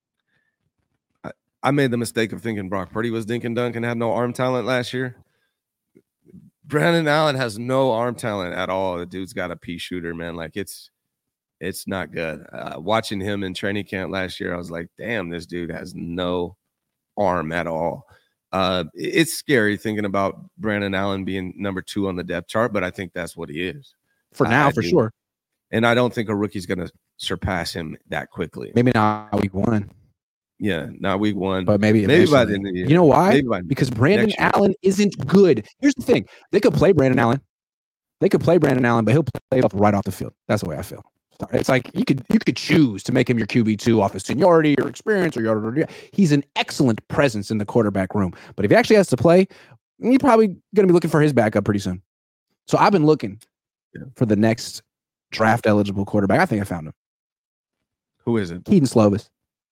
I made the mistake of thinking Brock Purdy was dink and dunk and had no arm talent last year. Brandon Allen has no arm talent at all. The dude's got a pea shooter, man. Like it's not good. Watching him in training camp last year, I was like, damn, this dude has no arm at all. It's scary thinking about Brandon Allen being number 2 on the depth chart, but I think that's what he is. For now, for sure. And I don't think a rookie's going to surpass him that quickly. Maybe not week 1. Yeah, not week 1. But maybe by the end of the year. You know why? Because Brandon Allen isn't good. Here's the thing. They could play Brandon Allen. But he'll play right off the field. That's the way I feel. It's like you could choose to make him your QB2 off his seniority or experience or yada. He's an excellent presence in the quarterback room. But if he actually has to play, he's probably going to be looking for his backup pretty soon. So I've been looking for the next draft eligible quarterback. I think I found him. Who is it? Keaton Slovis.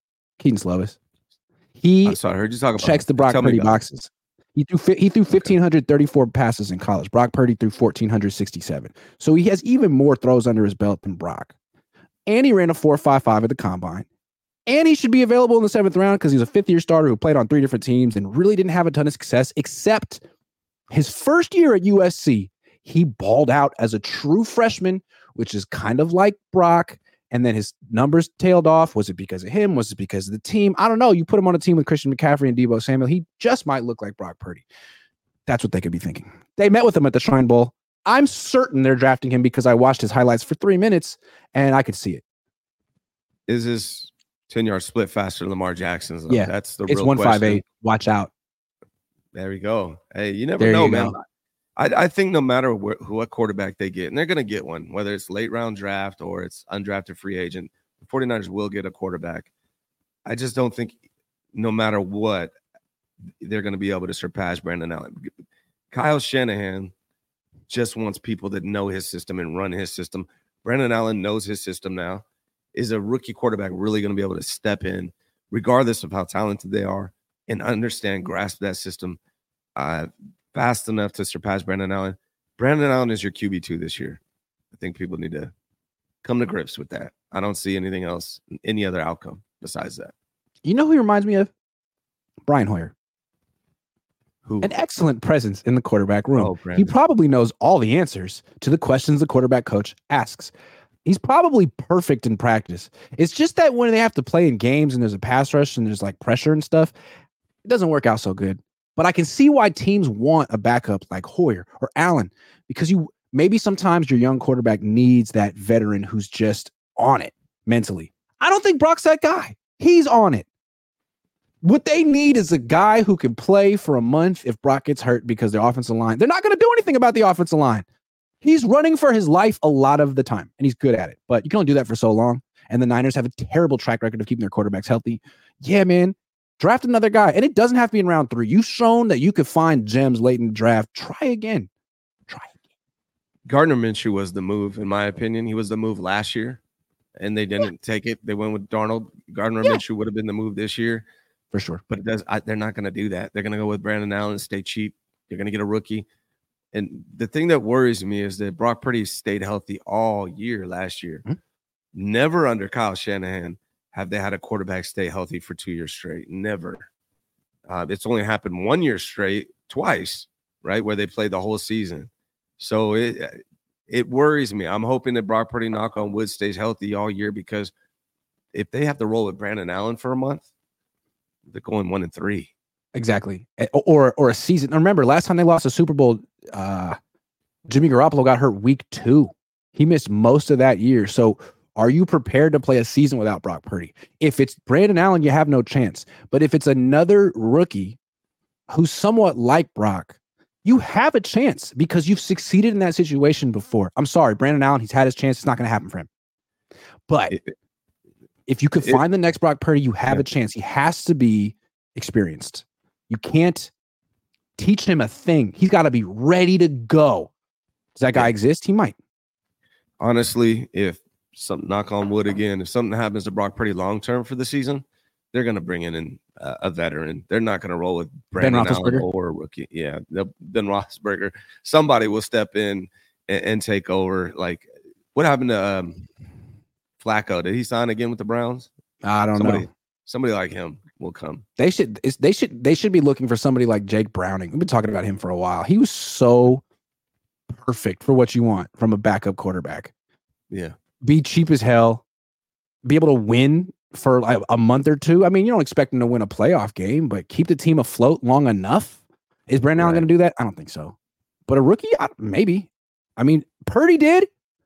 He I heard you talk about checks the Brock Purdy boxes. He threw 1,534 passes in college. Brock Purdy threw 1,467. So he has even more throws under his belt than Brock. And he ran a 4.55 at the combine. And he should be available in the 7th round because he's a 5th-year starter who played on 3 different teams and really didn't have a ton of success, except his first year at USC. He balled out as a true freshman, which is kind of like Brock. And then his numbers tailed off. Was it because of him? Was it because of the team? I don't know. You put him on a team with Christian McCaffrey and Deebo Samuel, he just might look like Brock Purdy. That's what they could be thinking. They met with him at the Shrine Bowl. I'm certain they're drafting him because I watched his highlights for 3 minutes and I could see it. Is his 10-yard split faster than Lamar Jackson's? Yeah, that's the real question. It's 158. Watch out. There we go. Hey, you never know, man. I think no matter what quarterback they get, and they're going to get one, whether it's late round draft or it's undrafted free agent, the 49ers will get a quarterback. I just don't think no matter what, they're going to be able to surpass Brandon Allen. Kyle Shanahan just wants people that know his system and run his system. Brandon Allen knows his system now. Is a rookie quarterback really going to be able to step in, regardless of how talented they are, and grasp that system fast enough to surpass Brandon Allen? Brandon Allen is your QB2 this year. I think people need to come to grips with that. I don't see anything else, any other outcome besides that. You know who he reminds me of? Brian Hoyer. Who? An excellent presence in the quarterback room. Oh, he probably knows all the answers to the questions the quarterback coach asks. He's probably perfect in practice. It's just that when they have to play in games and there's a pass rush and there's like pressure and stuff, it doesn't work out so good. But I can see why teams want a backup like Hoyer or Allen, because maybe sometimes your young quarterback needs that veteran who's just on it mentally. I don't think Brock's that guy. He's on it. What they need is a guy who can play for a month if Brock gets hurt because the offensive line. They're not going to do anything about the offensive line. He's running for his life a lot of the time, and he's good at it. But you can only do that for so long. And the Niners have a terrible track record of keeping their quarterbacks healthy. Yeah, man. Draft another guy. And it doesn't have to be in round 3. You've shown that you could find gems late in the draft. Try again. Gardner Minshew was the move, in my opinion. He was the move last year, and they didn't take it. They went with Darnold. Gardner Minshew would have been the move this year. For sure. But they're not going to do that. They're going to go with Brandon Allen, stay cheap. They're going to get a rookie. And the thing that worries me is that Brock Purdy stayed healthy all year last year. Mm-hmm. Never under Kyle Shanahan have they had a quarterback stay healthy for 2 years straight. Never. It's only happened 1 year straight, twice, right, where they played the whole season. So it worries me. I'm hoping that Brock Purdy, knock on wood, stays healthy all year, because if they have to roll with Brandon Allen for a month, they're going 1-3. Exactly. Or a season. Remember, last time they lost a Super Bowl, Jimmy Garoppolo got hurt week 2. He missed most of that year. So are you prepared to play a season without Brock Purdy? If it's Brandon Allen, you have no chance. But if it's another rookie who's somewhat like Brock, you have a chance because you've succeeded in that situation before. I'm sorry, Brandon Allen, he's had his chance. It's not going to happen for him. But if you could find the next Brock Purdy, you have a chance. He has to be experienced. You can't teach him a thing. He's got to be ready to go. Does that guy exist? He might. Honestly, if something, knock on wood again, if something happens to Brock Purdy long-term for the season, they're going to bring in a veteran. They're not going to roll with Brandon Allen or a rookie. Yeah, Ben Roethlisberger. Somebody will step in and take over. Like, what happened to Flacco? Did he sign again with the Browns? I don't know. Somebody like him will come. They should be looking for somebody like Jake Browning. We've been talking about him for a while. He was so perfect for what you want from a backup quarterback. Yeah. Be cheap as hell. Be able to win for like a month or two. I mean, you don't expect him to win a playoff game, but keep the team afloat long enough. Is Brandon Allen going to do that? I don't think so. But a rookie, maybe. I mean, Purdy did.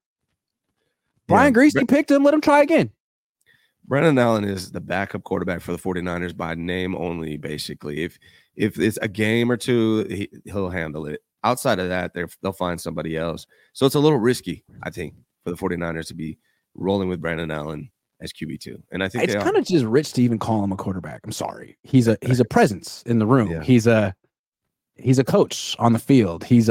Brian Greasy picked him. Let him try again. Brandon Allen is the backup quarterback for the 49ers by name only, basically. If it's a game or two, he'll handle it. Outside of that, they'll find somebody else. So it's a little risky, I think, for the 49ers to be rolling with Brandon Allen as QB2. And I think it's kind of just rich to even call him a quarterback. I'm sorry. He's a presence in the room. Yeah. He's a coach on the field. He's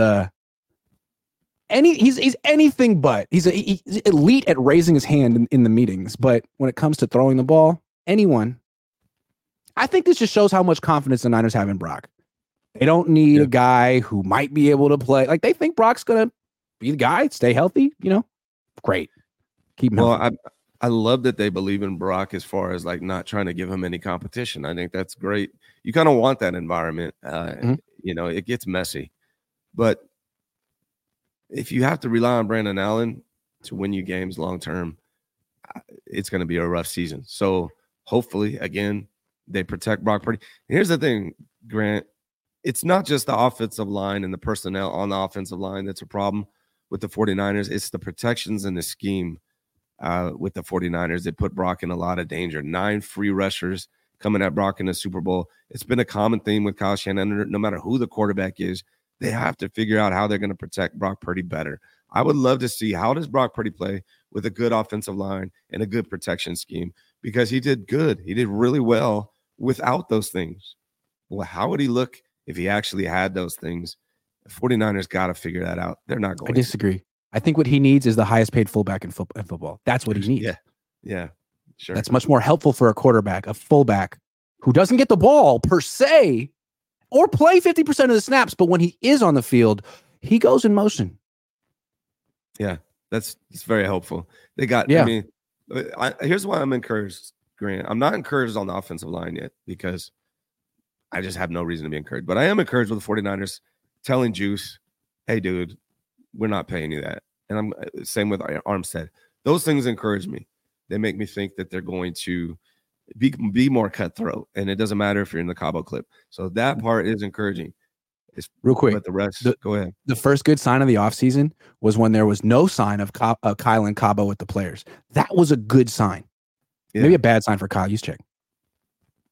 anything but. He's elite at raising his hand in the meetings. But when it comes to throwing the ball, anyone, I think this just shows how much confidence the Niners have in Brock. They don't need a guy who might be able to play. Like, they think Brock's going to be the guy, stay healthy, Great. Keep him healthy. I love that they believe in Brock as far as like not trying to give him any competition. I think that's great. You kind of want that environment. It gets messy. But if you have to rely on Brandon Allen to win you games long term, it's going to be a rough season. So hopefully, again, they protect Brock Purdy. Here's the thing, Grant. It's not just the offensive line and the personnel on the offensive line that's a problem with the 49ers. It's the protections and the scheme with the 49ers that put Brock in a lot of danger. 9 free rushers coming at Brock in the Super Bowl. It's been a common theme with Kyle Shanahan. No matter who the quarterback is, they have to figure out how they're going to protect Brock Purdy better. I would love to see, how does Brock Purdy play with a good offensive line and a good protection scheme? Because he did good. He did really well without those things. Well, how would he look if he actually had those things? The 49ers got to figure that out. They're not going to. I disagree. I think what he needs is the highest paid fullback in football. That's what he needs. Yeah, sure. That's much more helpful for a quarterback, a fullback who doesn't get the ball per se or play 50% of the snaps. But when he is on the field, he goes in motion. Yeah, it's very helpful. They got, here's why I'm encouraged, Grant. I'm not encouraged on the offensive line yet because I just have no reason to be encouraged. But I am encouraged with the 49ers telling Juice, hey, dude, we're not paying you that. And I'm same with Armstead. Those things encourage me. They make me think that they're going to be more cutthroat. And it doesn't matter if you're in the Cabo clip. So that part is encouraging. Real quick. But the rest, go ahead. The first good sign of the offseason was when there was no sign of Kyle and Cabo with the players. That was a good sign. Yeah. Maybe a bad sign for Kyle. Juszczyk.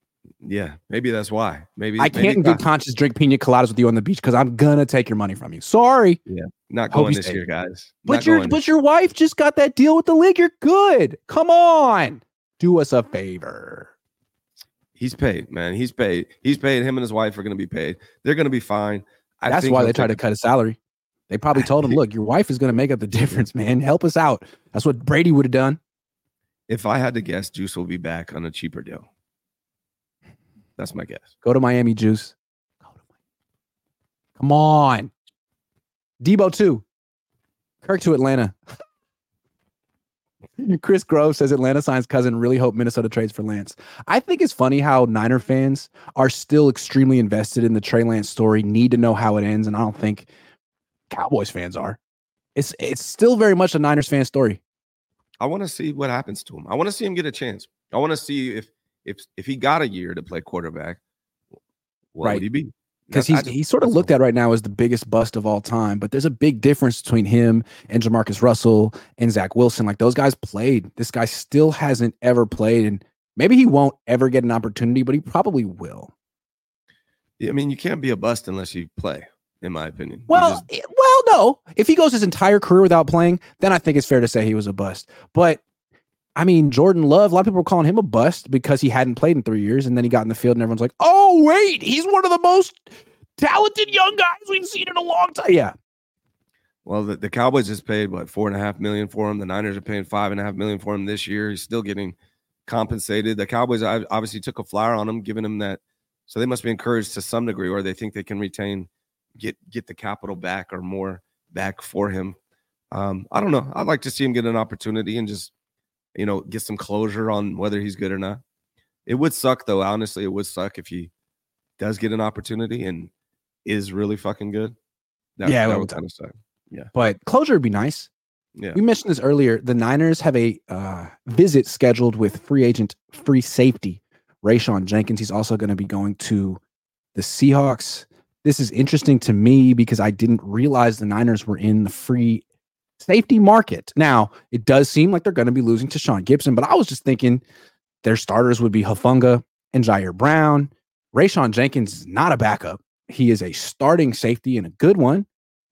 Yeah, maybe that's why. Maybe I can't in good conscience drink pina coladas with you on the beach because I'm gonna take your money from you. Sorry. Yeah, not going this year, guys. But your wife just got that deal with the league. You're good. Come on, do us a favor. He's paid, man. He's paid. He's paid. Him and his wife are going to be paid. They're going to be fine. That's why they tried to cut his salary. They probably told him, look, your wife is going to make up the difference, man. Help us out. That's what Brady would have done. If I had to guess, Juice will be back on a cheaper deal. That's my guess. Go to Miami, Juice. Come on. Debo too. Kirk to Atlanta. Chris Grove says Atlanta signs Cousin. Really hope Minnesota trades for Lance. I think it's funny how Niner fans are still extremely invested in the Trey Lance story, need to know how it ends, and I don't think Cowboys fans are. It's still very much a Niners fan story. I want to see what happens to him. I want to see him get a chance. I want to see if he got a year to play quarterback, what would he be? Because he's sort of looked at right now as the biggest bust of all time, but there's a big difference between him and Jamarcus Russell and Zach Wilson. Like, those guys played. This guy still hasn't ever played, and maybe he won't ever get an opportunity, but he probably will. Yeah, I mean, you can't be a bust unless you play, in my opinion. Well, no. If he goes his entire career without playing, then I think it's fair to say he was a bust. But I mean, Jordan Love, a lot of people were calling him a bust because he hadn't played in 3 years, and then he got in the field and everyone's like, oh, wait, he's one of the most talented young guys we've seen in a long time. Yeah. Well, the Cowboys just paid, $4.5 million for him. The Niners are paying $5.5 million for him this year. He's still getting compensated. The Cowboys obviously took a flyer on him, giving him that. So they must be encouraged to some degree, or they think they can get the capital back or more back for him. I don't know. I'd like to see him get an opportunity and just, get some closure on whether he's good or not. It would suck, though. Honestly, it would suck if he does get an opportunity and is really fucking good. That would kind of suck. Yeah. But closure would be nice. Yeah. We mentioned this earlier. The Niners have a visit scheduled with free safety Rayshawn Jenkins. He's also going to be going to the Seahawks. This is interesting to me because I didn't realize the Niners were in the free safety market. Now, it does seem like they're going to be losing to Sean Gibson, but I was just thinking their starters would be Hufanga and Jair Brown. Rayshawn Jenkins is not a backup. He is a starting safety and a good one.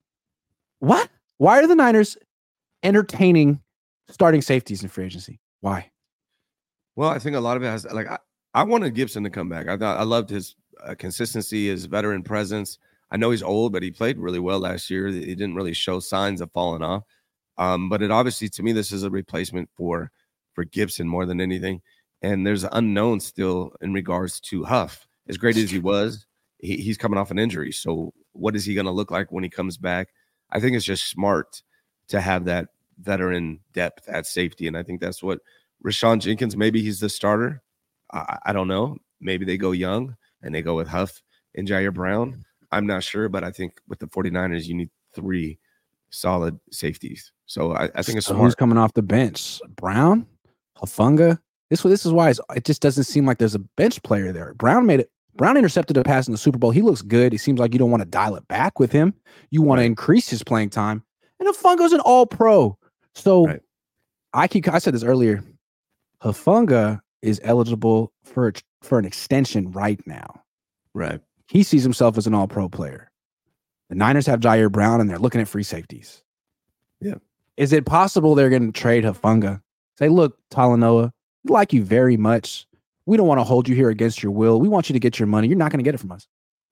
What? Why are the Niners entertaining starting safeties in free agency? Why? Well, I think a lot of it has, I wanted Gibson to come back. I loved his consistency, his veteran presence. I know he's old, but he played really well last year. He didn't really show signs of falling off. But it obviously, to me, this is a replacement for Gibson more than anything. And there's unknown still in regards to Huff. As great as he was, he's coming off an injury. So what is he going to look like when he comes back? I think it's just smart to have that veteran depth at safety. And I think that's what Rayshawn Jenkins, maybe he's the starter. I don't know. Maybe they go young and they go with Huff and Jair Brown. I'm not sure, but I think with the 49ers, you need 3 solid safeties. So I think it's smart. Who's coming off the bench? Brown? Hufanga? This is why it just doesn't seem like there's a bench player there. Brown intercepted a pass in the Super Bowl. He looks good. It seems like you don't want to dial it back with him. You want to increase his playing time. And Hufanga's an all-pro. So I said this earlier. Hufanga is eligible for an extension right now. Right. He sees himself as an all-pro player. The Niners have Jair Brown, and they're looking at free safeties. Yeah. Is it possible they're going to trade Hufanga? Say, look, Talanoa, we like you very much. We don't want to hold you here against your will. We want you to get your money. You're not going to get it from us.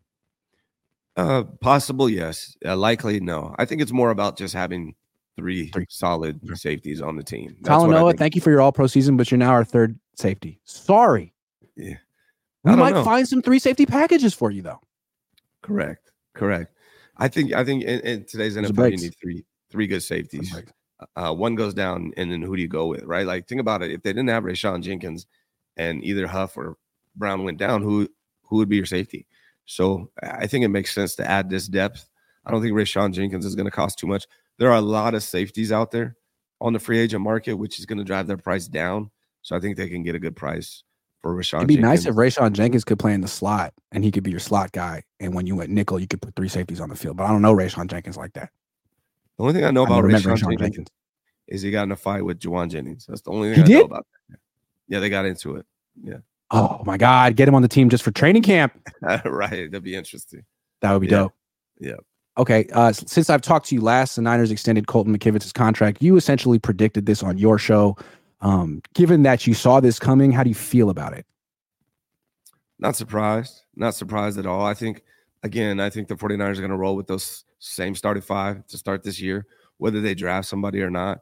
Possible, yes. Likely, no. I think it's more about just having three solid safeties on the team. Talanoa, thank you for your all-pro season, but you're now our third safety. Sorry. Yeah. We might find some 3 safety packages for you, though. Correct. I think in today's NFL, you need three good safeties. One goes down, and then who do you go with, right? Like, think about it. If they didn't have Rayshawn Jenkins and either Huff or Brown went down, who would be your safety? So I think it makes sense to add this depth. I don't think Rayshawn Jenkins is going to cost too much. There are a lot of safeties out there on the free agent market, which is going to drive their price down. So I think they can get a good price for Rayshawn Jenkins. It'd be nice if Rayshawn Jenkins could play in the slot and he could be your slot guy. And when you went nickel, you could put 3 safeties on the field. But I don't know Rayshawn Jenkins like that. The only thing I know about Rayshawn Jenkins is he got in a fight with Juwan Jennings. That's the only thing I know about that. Yeah, they got into it. Yeah. Oh my God, get him on the team just for training camp. Right, that'd be interesting. That would be dope. Yeah. Okay, since I've talked to you last, the Niners extended Colton McKivitz's contract. You essentially predicted this on your show. Given that you saw this coming, how do you feel about it? Not surprised. Not surprised at all. I think the 49ers are going to roll with those same starting five to start this year, whether they draft somebody or not.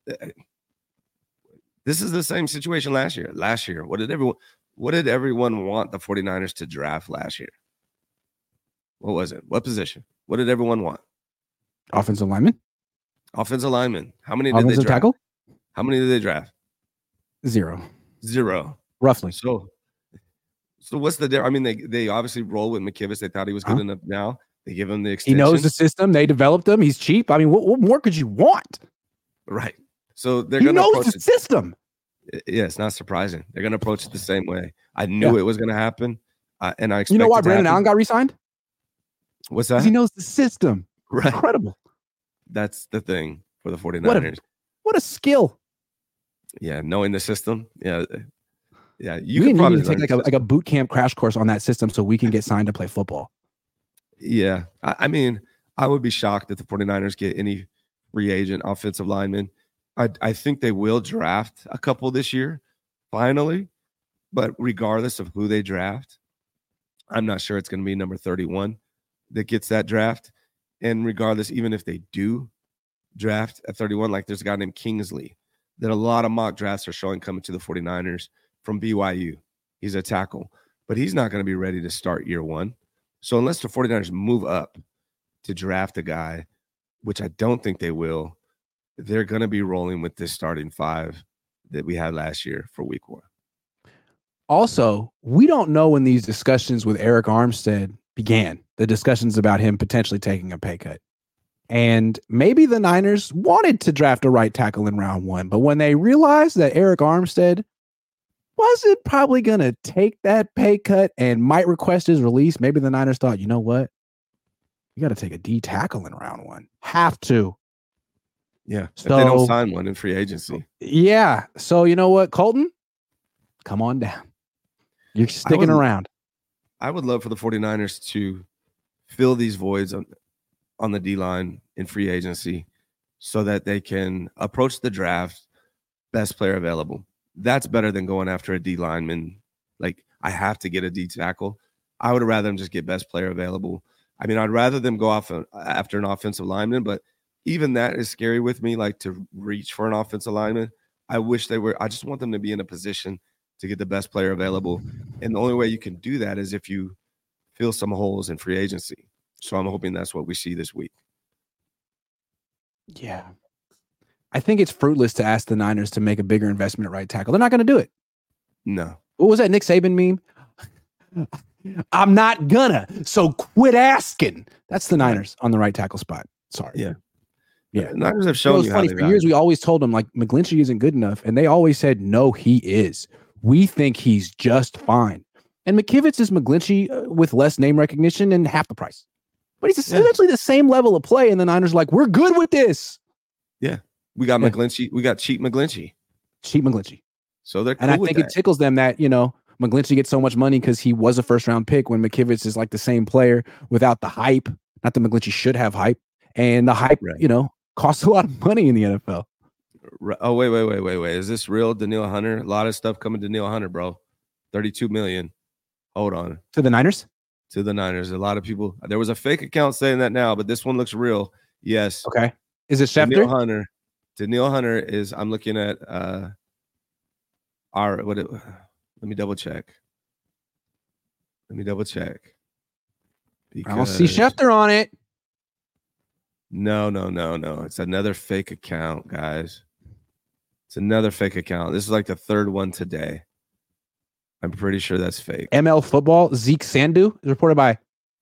This is the same situation last year. What did everyone want the 49ers to draft last year? What was it? What position? What did everyone want? Offensive lineman. Offensive lineman. How many did they draft? Tackle? How many did they draft? Zero. Roughly. So what's the difference? I mean, they obviously roll with McKivitz. They thought he was good enough now. They give him the extension. He knows the system. They developed him. He's cheap. I mean, what more could you want? Right. So they're going to approach the system. Yeah, it's not surprising. They're going to approach it the same way. I knew it was going to happen, and I expected. You know why Brandon Allen got re-signed? What's that? Because he knows the system. Right. Incredible. That's the thing for the 49ers. What a skill. Yeah, knowing the system. Yeah. You can probably take like a boot camp crash course on that system so we can get signed to play football. Yeah. I mean, I would be shocked if the 49ers get any free agent offensive linemen. I think they will draft a couple this year, finally. But regardless of who they draft, I'm not sure it's going to be number 31 that gets that draft. And regardless, even if they do draft at 31, like there's a guy named Kingsley that a lot of mock drafts are showing coming to the 49ers from BYU. He's a tackle, but he's not going to be ready to start year one. So unless the 49ers move up to draft a guy, which I don't think they will, they're going to be rolling with this starting five that we had last year for week one. Also, we don't know when these discussions with Arik Armstead began, the discussions about him potentially taking a pay cut. And maybe the Niners wanted to draft a right tackle in round one, but when they realized that Arik Armstead wasn't probably going to take that pay cut and might request his release, maybe the Niners thought, you know what? You got to take a D tackle in round one. Have to. Yeah. So, if they don't sign one in free agency. Yeah. So you know what, Colton? Come on down. You're sticking around. I would love for the 49ers to fill these voids on the D-line in free agency so that they can approach the draft best player available. That's better than going after a D lineman. Like, I have to get a D tackle. I would rather them just get best player available. I mean, I'd rather them go off after an offensive lineman, but even that is scary with me, like to reach for an offensive lineman. I wish they were. I just want them to be in a position to get the best player available. And the only way you can do that is if you fill some holes in free agency. So I'm hoping that's what we see this week. Yeah. I think it's fruitless to ask the Niners to make a bigger investment at right tackle. They're not going to do it. No. What was that Nick Saban meme? I'm not gonna, so quit asking. That's the Niners on the right tackle spot. Sorry. Yeah. Yeah. Niners have shown you. Funny, for years, we always told them, like, McGlinchey isn't good enough. And they always said, no, he is. We think he's just fine. And McKivitz is McGlinchey with less name recognition and half the price. But he's essentially the same level of play. And the Niners are like, we're good with this. Yeah. We got McGlinchey. We got cheap McGlinchey. Cheap McGlinchey. So they're cool. And I think it tickles them that, McGlinchey gets so much money because he was a first-round pick when McKivitz is like the same player without the hype. Not that McGlinchey should have hype. And the hype, costs a lot of money in the NFL. Oh, wait. Is this real, Danielle Hunter? A lot of stuff coming to Danielle Hunter, bro. $32 million. Hold on. To the Niners? To the Niners. A lot of people. There was a fake account saying that now, but this one looks real. Yes. Okay. Is it Schefter? Danielle Hunter is, I'm looking at let me double check. I don't see Schefter on it. No. It's another fake account, guys. It's another fake account. This is like the third one today. I'm pretty sure that's fake. ML Football, Zeke Sandu is reported by.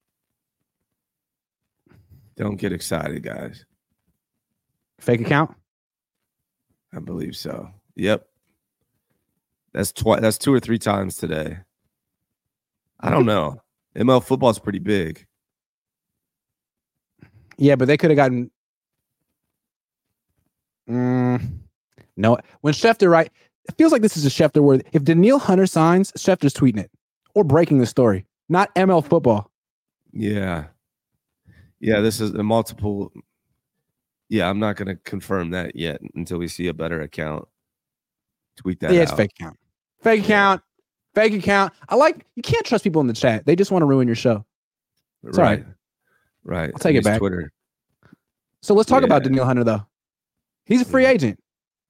Don't get excited, guys. Fake account? I believe so. Yep. That's 2 or 3 times today. I don't know. ML Football is pretty big. Yeah, but they could have gotten. No, when Schefter, right? it feels like this is a Schefter word. If Danielle Hunter signs, Schefter's tweeting it or breaking the story, not ML football. Yeah. Yeah, this is a multiple. Yeah, I'm not going to confirm that yet until we see a better account. Tweet that out. It's fake account. Fake account. Fake account. You can't trust people in the chat. They just want to ruin your show. Right. Right. I'll take it back. Twitter. So let's talk about Danielle Hunter, though. He's a free agent.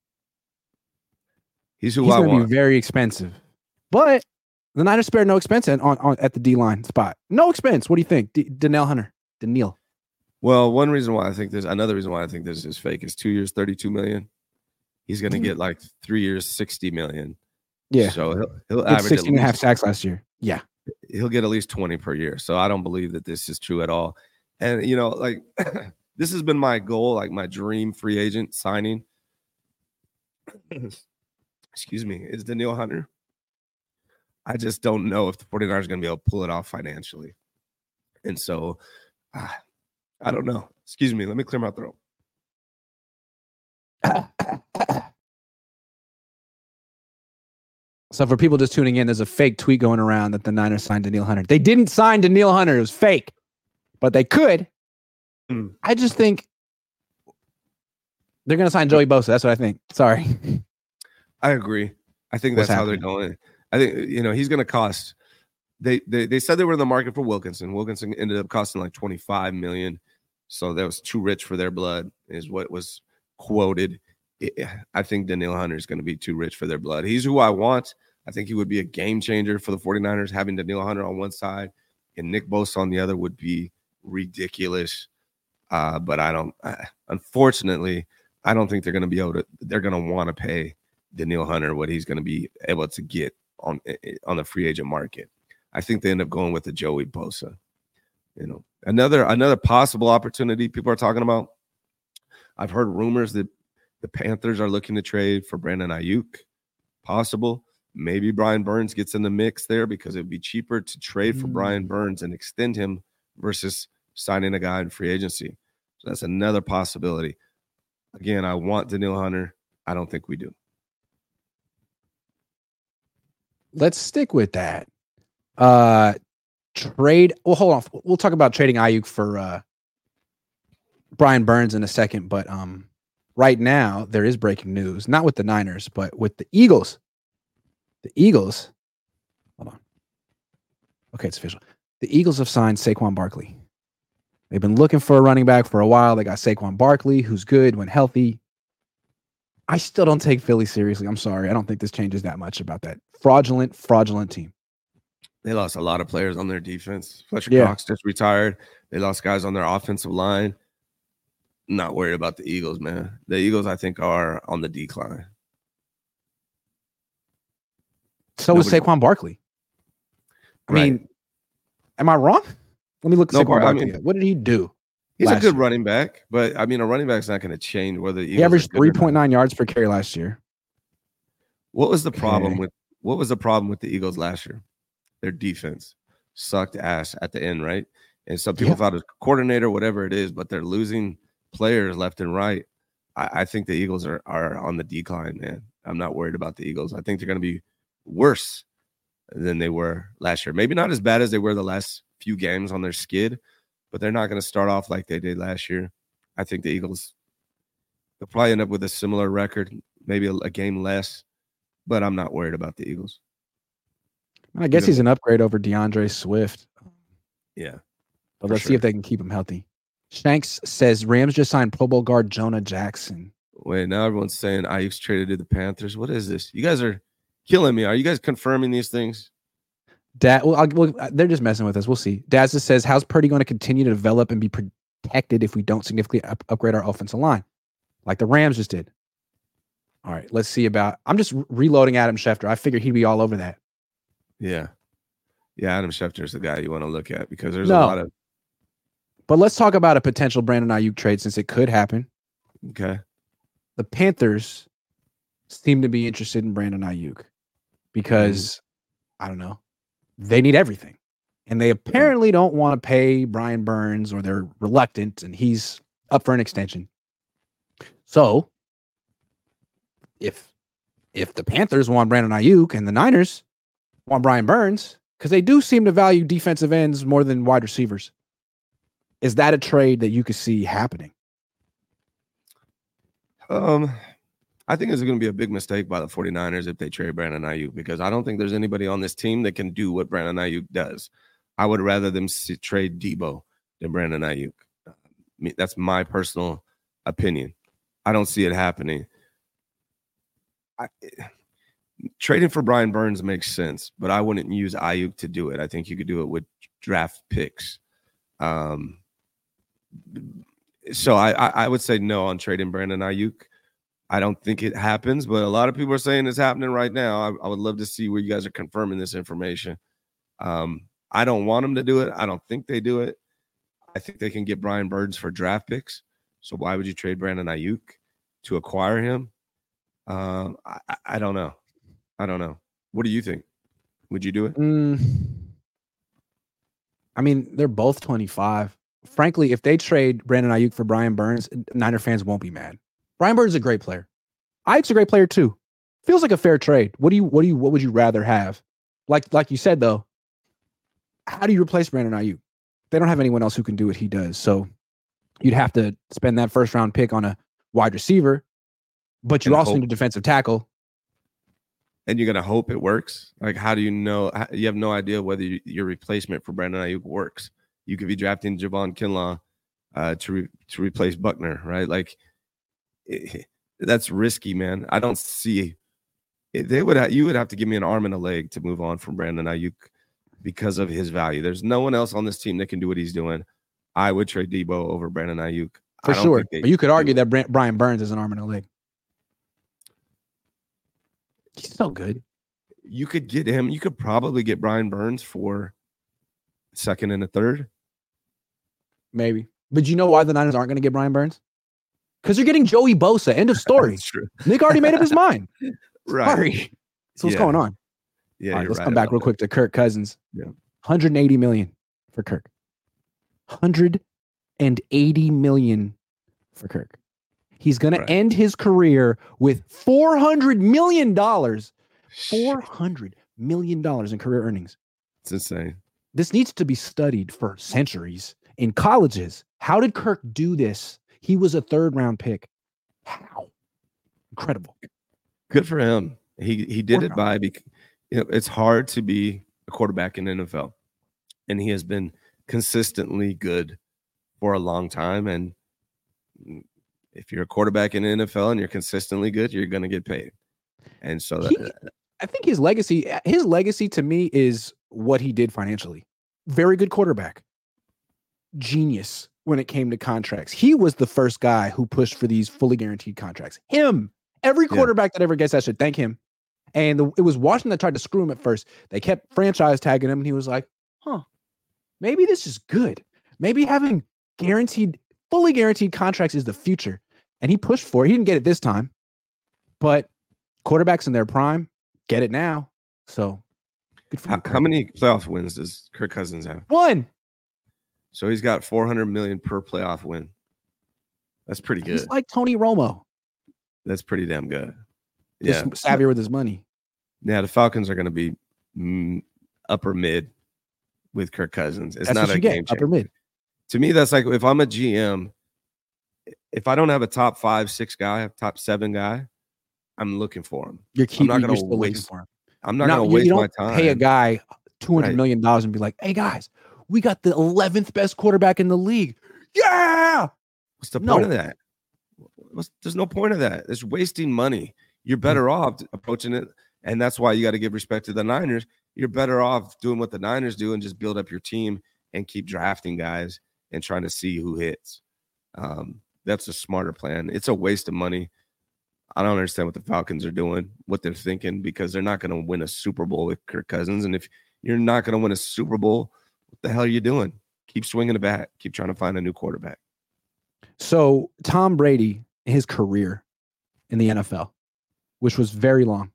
He's going to be very expensive. But the Niners spared no expense on at the D-line spot. No expense. What do you think? Danielle Hunter. Danielle. Well, another reason why I think this is fake is 2 years, $32 million. He's going to get like 3 years, $60 million. Yeah. So he'll average 16 and a half sacks last year. Yeah. He'll get at least 20 per year. So I don't believe that this is true at all. And, like this has been my goal, like my dream free agent signing. Excuse me, is Danielle Hunter. I just don't know if the 49ers are going to be able to pull it off financially. And so I don't know. Excuse me. Let me clear my throat. So for people just tuning in, there's a fake tweet going around that the Niners signed Danielle Hunter. They didn't sign Danielle Hunter. It was fake. But they could. I just think they're going to sign Joey Bosa. That's what I think. Sorry. I agree. I think that's how they're going. I think, he's going to cost. They said they were in the market for Wilkinson. Wilkinson ended up costing like $25 million. So that was too rich for their blood, is what was quoted. I think Danielle Hunter is going to be too rich for their blood. He's who I want. I think he would be a game changer for the 49ers. Having Danielle Hunter on one side and Nick Bosa on the other would be ridiculous. But unfortunately, I don't think they're going to want to pay Danielle Hunter what he's going to be able to get on the free agent market. I think they end up going with the Joey Bosa. Another possible opportunity people are talking about. I've heard rumors that the Panthers are looking to trade for Brandon Ayuk. Possible. Maybe Brian Burns gets in the mix there because it'd be cheaper to trade for Brian Burns and extend him versus signing a guy in free agency. So that's another possibility. Again, I want Danielle Hunter. I don't think we do. Let's stick with that. Trade. Well, hold on. We'll talk about trading Ayuk for Brian Burns in a second. But right now, there is breaking news. Not with the Niners, but with the Eagles. The Eagles. Hold on. Okay, it's official. The Eagles have signed Saquon Barkley. They've been looking for a running back for a while. They got Saquon Barkley, who's good when healthy. I still don't take Philly seriously. I'm sorry. I don't think this changes that much about that fraudulent team. They lost a lot of players on their defense. Fletcher Cox just retired. They lost guys on their offensive line. Not worried about the Eagles, man. The Eagles, I think, are on the decline. So is Saquon Barkley. I mean, am I wrong? Let me look at Saquon Barkley. What did he do? He's a good running back, but I mean, a running back's not going to change whether he averaged 3.9 yards per carry last year. What was the problem with the Eagles last year? Their defense sucked ass at the end, right? And some people thought it was coordinator, whatever it is, but they're losing players left and right. I think the Eagles are on the decline, man. I'm not worried about the Eagles. I think they're going to be worse than they were last year. Maybe not as bad as they were the last few games on their skid, but they're not going to start off like they did last year. I think the Eagles, they'll probably end up with a similar record, maybe a game less, but I'm not worried about the Eagles. I guess he's an upgrade over DeAndre Swift. Yeah. But let's see if they can keep him healthy. Shanks says Rams just signed Pro Bowl guard Jonah Jackson. Wait, now everyone's saying Ayuk's traded to the Panthers. What is this? You guys are killing me. Are you guys confirming these things? They're just messing with us. We'll see. Daz just says, how's Purdy going to continue to develop and be protected if we don't significantly upgrade our offensive line? Like the Rams just did. All right, let's see about. I'm just reloading Adam Schefter. I figured he'd be all over that. Yeah. Yeah, Adam Schefter is the guy you want to look at because there's a lot of. But let's talk about a potential Brandon Ayuk trade since it could happen. Okay. The Panthers seem to be interested in Brandon Ayuk because, I don't know, they need everything. And they apparently don't want to pay Brian Burns, or they're reluctant, and he's up for an extension. So, if if the Panthers want Brandon Ayuk and the Niners want Brian Burns, because they do seem to value defensive ends more than wide receivers, is that a trade that you could see happening? I think it's going to be a big mistake by the 49ers if they trade Brandon Ayuk, because I don't think there's anybody on this team that can do what Brandon Ayuk does. I would rather them trade Debo than Brandon Ayuk. That's my personal opinion. I don't see it happening. Trading for Brian Burns makes sense, but I wouldn't use Ayuk to do it. I think you could do it with draft picks. So I would say no on trading Brandon Ayuk. I don't think it happens, but a lot of people are saying it's happening right now. I would love to see where you guys are confirming this information. I don't want them to do it. I don't think they do it. I think they can get Brian Burns for draft picks. So why would you trade Brandon Ayuk to acquire him? I don't know. I don't know. What do you think? Would you do it? I mean, they're both 25. Frankly, if they trade Brandon Ayuk for Brian Burns, Niner fans won't be mad. Brian Burns is a great player. Ayuk's a great player too. Feels like a fair trade. What would you rather have? Like you said though, how do you replace Brandon Ayuk? They don't have anyone else who can do what he does. So you'd have to spend that first round pick on a wide receiver, but you also need a defensive tackle. And you're going to hope it works. Like, how do you know? You have no idea whether your replacement for Brandon Ayuk works. You could be drafting Javon Kinlaw to replace Buckner, right? Like, that's risky, man. I don't see you would have to give me an arm and a leg to move on from Brandon Ayuk because of his value. There's no one else on this team that can do what he's doing. I would trade Debo over Brandon Ayuk for sure. But you could argue that Brian Burns is an arm and a leg. He's so good. You could get him. You could probably get Brian Burns for second and a third. Maybe. But you know why the Niners aren't going to get Brian Burns? Because you're getting Joey Bosa. End of story. That's true. Nick already made up his mind. Right. Sorry. So what's going on? Yeah. All right, let's come back real quick to Kirk Cousins. Yeah. $180 million for Kirk. $180 million for Kirk. He's going to end his career with $400 million. $400 million in career earnings. It's insane. This needs to be studied for centuries in colleges. How did Kirk do this? He was a third-round pick. How? Incredible. Good for him. He did it by, it's hard to be a quarterback in the NFL. And he has been consistently good for a long time. And if you're a quarterback in the NFL and you're consistently good, you're going to get paid. And so I think his legacy to me is what he did financially. Very good quarterback. Genius when it came to contracts. He was the first guy who pushed for these fully guaranteed contracts. Him. Every quarterback that ever gets that should thank him. And it was Washington that tried to screw him at first. They kept franchise tagging him, and he was like, maybe this is good. Maybe having fully guaranteed contracts is the future. And he pushed for it. He didn't get it this time. But quarterbacks in their prime get it now. So good for him. How many playoff wins does Kirk Cousins have? 1. So he's got $400 million per playoff win. That's pretty good. He's like Tony Romo. That's pretty damn good. Just savvier with his money. Yeah, the Falcons are going to be upper mid with Kirk Cousins. It's not a game changer. Upper mid. To me, that's like if I'm a GM, if I don't have a top 5, 6 guy, a top 7 guy, I'm looking for him. I'm not going to waste. I'm not going to waste my time. Pay a guy $200 million and be like, "Hey guys, we got the 11th best quarterback in the league." Yeah. What's the point of that? There's no point of that. It's wasting money. You're better off approaching it, and that's why you got to give respect to the Niners. You're better off doing what the Niners do and just build up your team and keep drafting guys and trying to see who hits. That's a smarter plan. It's a waste of money. I don't understand what the Falcons are doing, what they're thinking, because they're not going to win a Super Bowl with Kirk Cousins. And if you're not going to win a Super Bowl, what the hell are you doing? Keep swinging the bat. Keep trying to find a new quarterback. So Tom Brady, his career in the NFL, which was very long,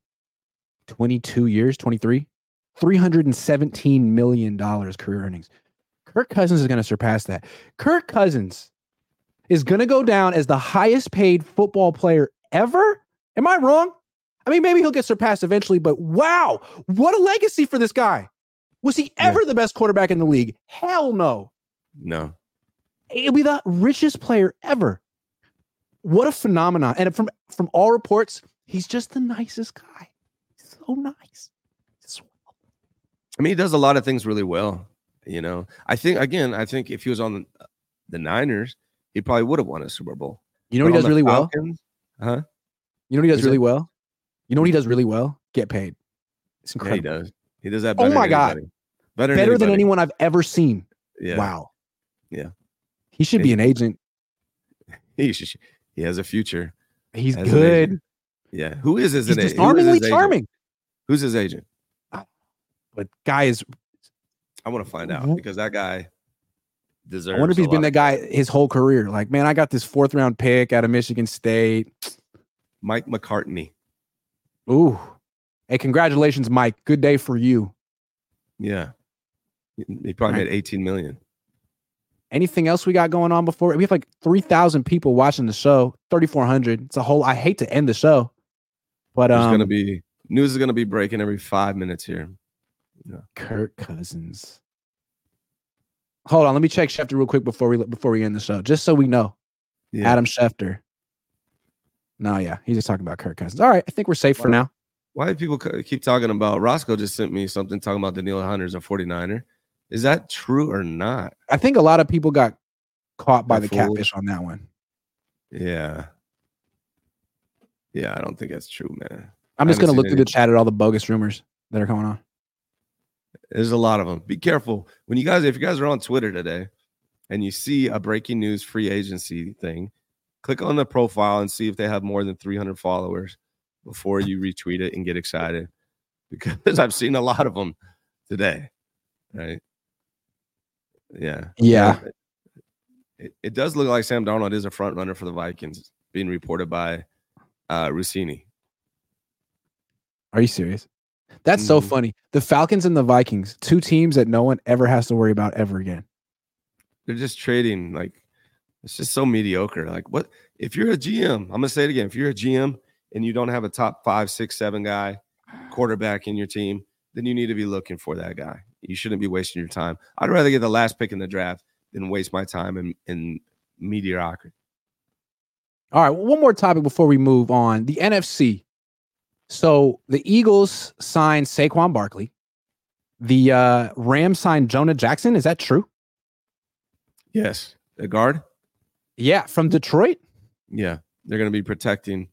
22 years, 23, $317 million career earnings. Kirk Cousins is going to surpass that. Kirk Cousins is going to go down as the highest paid football player ever. Am I wrong? I mean, maybe he'll get surpassed eventually, but wow, what a legacy for this guy. Was he ever the best quarterback in the league? Hell no. No. He'll be the richest player ever. What a phenomenon. And from all reports, he's just the nicest guy. So nice. I mean, he does a lot of things really well. You know, I think if he was on the Niners, he probably would have won a Super Bowl. You know what he does really well? Huh? You know what he does really well? You know what he does really well? Get paid. It's incredible. Yeah, he does. He does that better. Oh my God. Better than anyone I've ever seen. Yeah. Wow. Yeah. He should be an agent. He has a future. He's good. Yeah. Who is his agent? He's disarmingly charming. Who's his agent? But guy is. I want to find out because that guy deserves. I wonder if he's been that guy his whole career. Like, man, I got this 4th round pick out of Michigan State. Mike McCartney. Ooh. Hey, congratulations, Mike. Good day for you. Yeah. He probably made $18 million. Anything else we got going on before? We have like 3,000 people watching the show. 3,400. It's a whole. I hate to end the show, but news is gonna be breaking every 5 minutes here. Yeah. Kirk Cousins. Hold on, let me check Schefter real quick before we end the show, just so we know. Yeah. Adam Schefter. No, yeah, he's just talking about Kirk Cousins. All right, I think we're safe for now. Why do people keep talking about Roscoe? Just sent me something talking about Danielle Hunter's a 49er. Is that true or not? I think a lot of people got caught by the catfish on that one. Yeah. Yeah, I don't think that's true, man. I'm just going to look through the chat at all the bogus rumors that are going on. There's a lot of them. Be careful. If you guys are on Twitter today and you see a breaking news free agency thing, click on the profile and see if they have more than 300 followers before you retweet it and get excited. Because I've seen a lot of them today. Right? Yeah. Yeah. It does look like Sam Darnold is a front runner for the Vikings, being reported by Rossini. Are you serious? That's so funny. The Falcons and the Vikings, 2 teams that no one ever has to worry about ever again. They're just trading. Like, it's just so mediocre. Like, what if you're a GM? I'm gonna say it again. If you're a GM and you don't have a top 5, 6, 7 guy quarterback in your team, then you need to be looking for that guy. You shouldn't be wasting your time. I'd rather get the last pick in the draft than waste my time in mediocrity. All right, one more topic before we move on. The NFC. So the Eagles signed Saquon Barkley. The Rams signed Jonah Jackson. Is that true? Yes. The guard? Yeah, from Detroit? Yeah. They're going to be protecting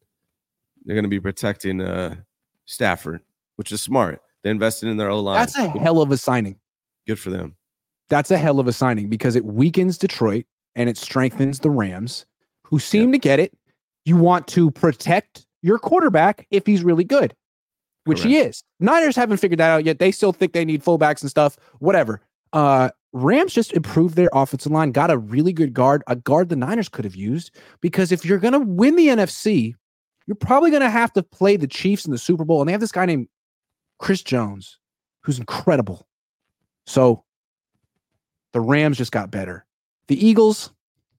Stafford, which is smart. They invested in their O-line. That's a hell of a signing. Good for them. That's a hell of a signing because it weakens Detroit and it strengthens the Rams, who seem to get it. You want to protect your quarterback if he's really good, which he is. Niners haven't figured that out yet. They still think they need fullbacks and stuff, whatever. Rams just improved their offensive line, got a really good guard, a guard the Niners could have used, because if you're going to win the NFC, you're probably going to have to play the Chiefs in the Super Bowl. And they have this guy named Chris Jones, who's incredible. So the Rams just got better. The Eagles,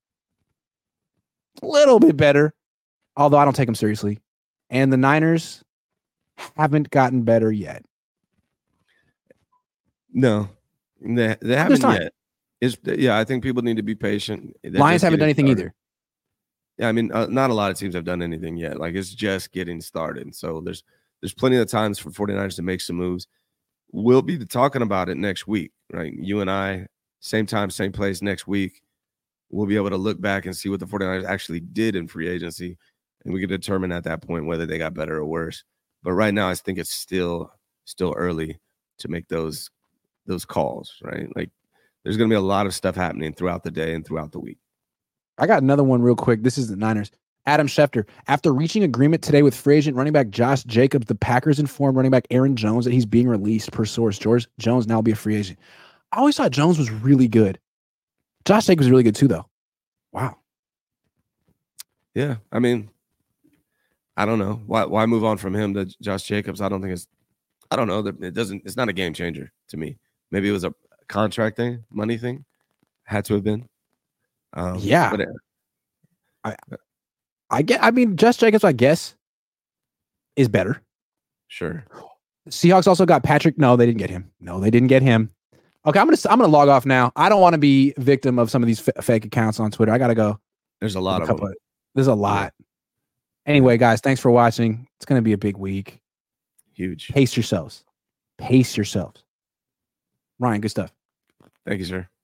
a little bit better, although I don't take them seriously. And the Niners haven't gotten better yet. No, they haven't yet. I think people need to be patient. Lions haven't done anything either. Yeah, I mean, not a lot of teams have done anything yet. Like, it's just getting started. So there's plenty of times for 49ers to make some moves. We'll be talking about it next week, right? You and I, same time, same place next week. We'll be able to look back and see what the 49ers actually did in free agency. And we can determine at that point whether they got better or worse. But right now, I think it's still early to make those calls, right? Like, there's going to be a lot of stuff happening throughout the day and throughout the week. I got another one real quick. This is the Niners. Adam Schefter, after reaching agreement today with free agent running back Josh Jacobs, the Packers informed running back Aaron Jones that he's being released per source. George Jones now will be a free agent. I always thought Jones was really good. Josh Jacobs was really good too, though. Wow. Yeah, I mean, I don't know why move on from him to Josh Jacobs. I don't know. It's not a game changer to me. Maybe it was a contract thing, money thing. Had to have been. Yeah. But, I mean, Josh Jacobs, I guess, is better. Sure. Seahawks also got Patrick. No, they didn't get him. Okay, I'm gonna log off now. I don't want to be victim of some of these fake accounts on Twitter. I gotta go. There's a lot of them. There's a lot. Yeah. Anyway, guys, thanks for watching. It's gonna be a big week. Huge. Pace yourselves. Ryan, good stuff. Thank you, sir.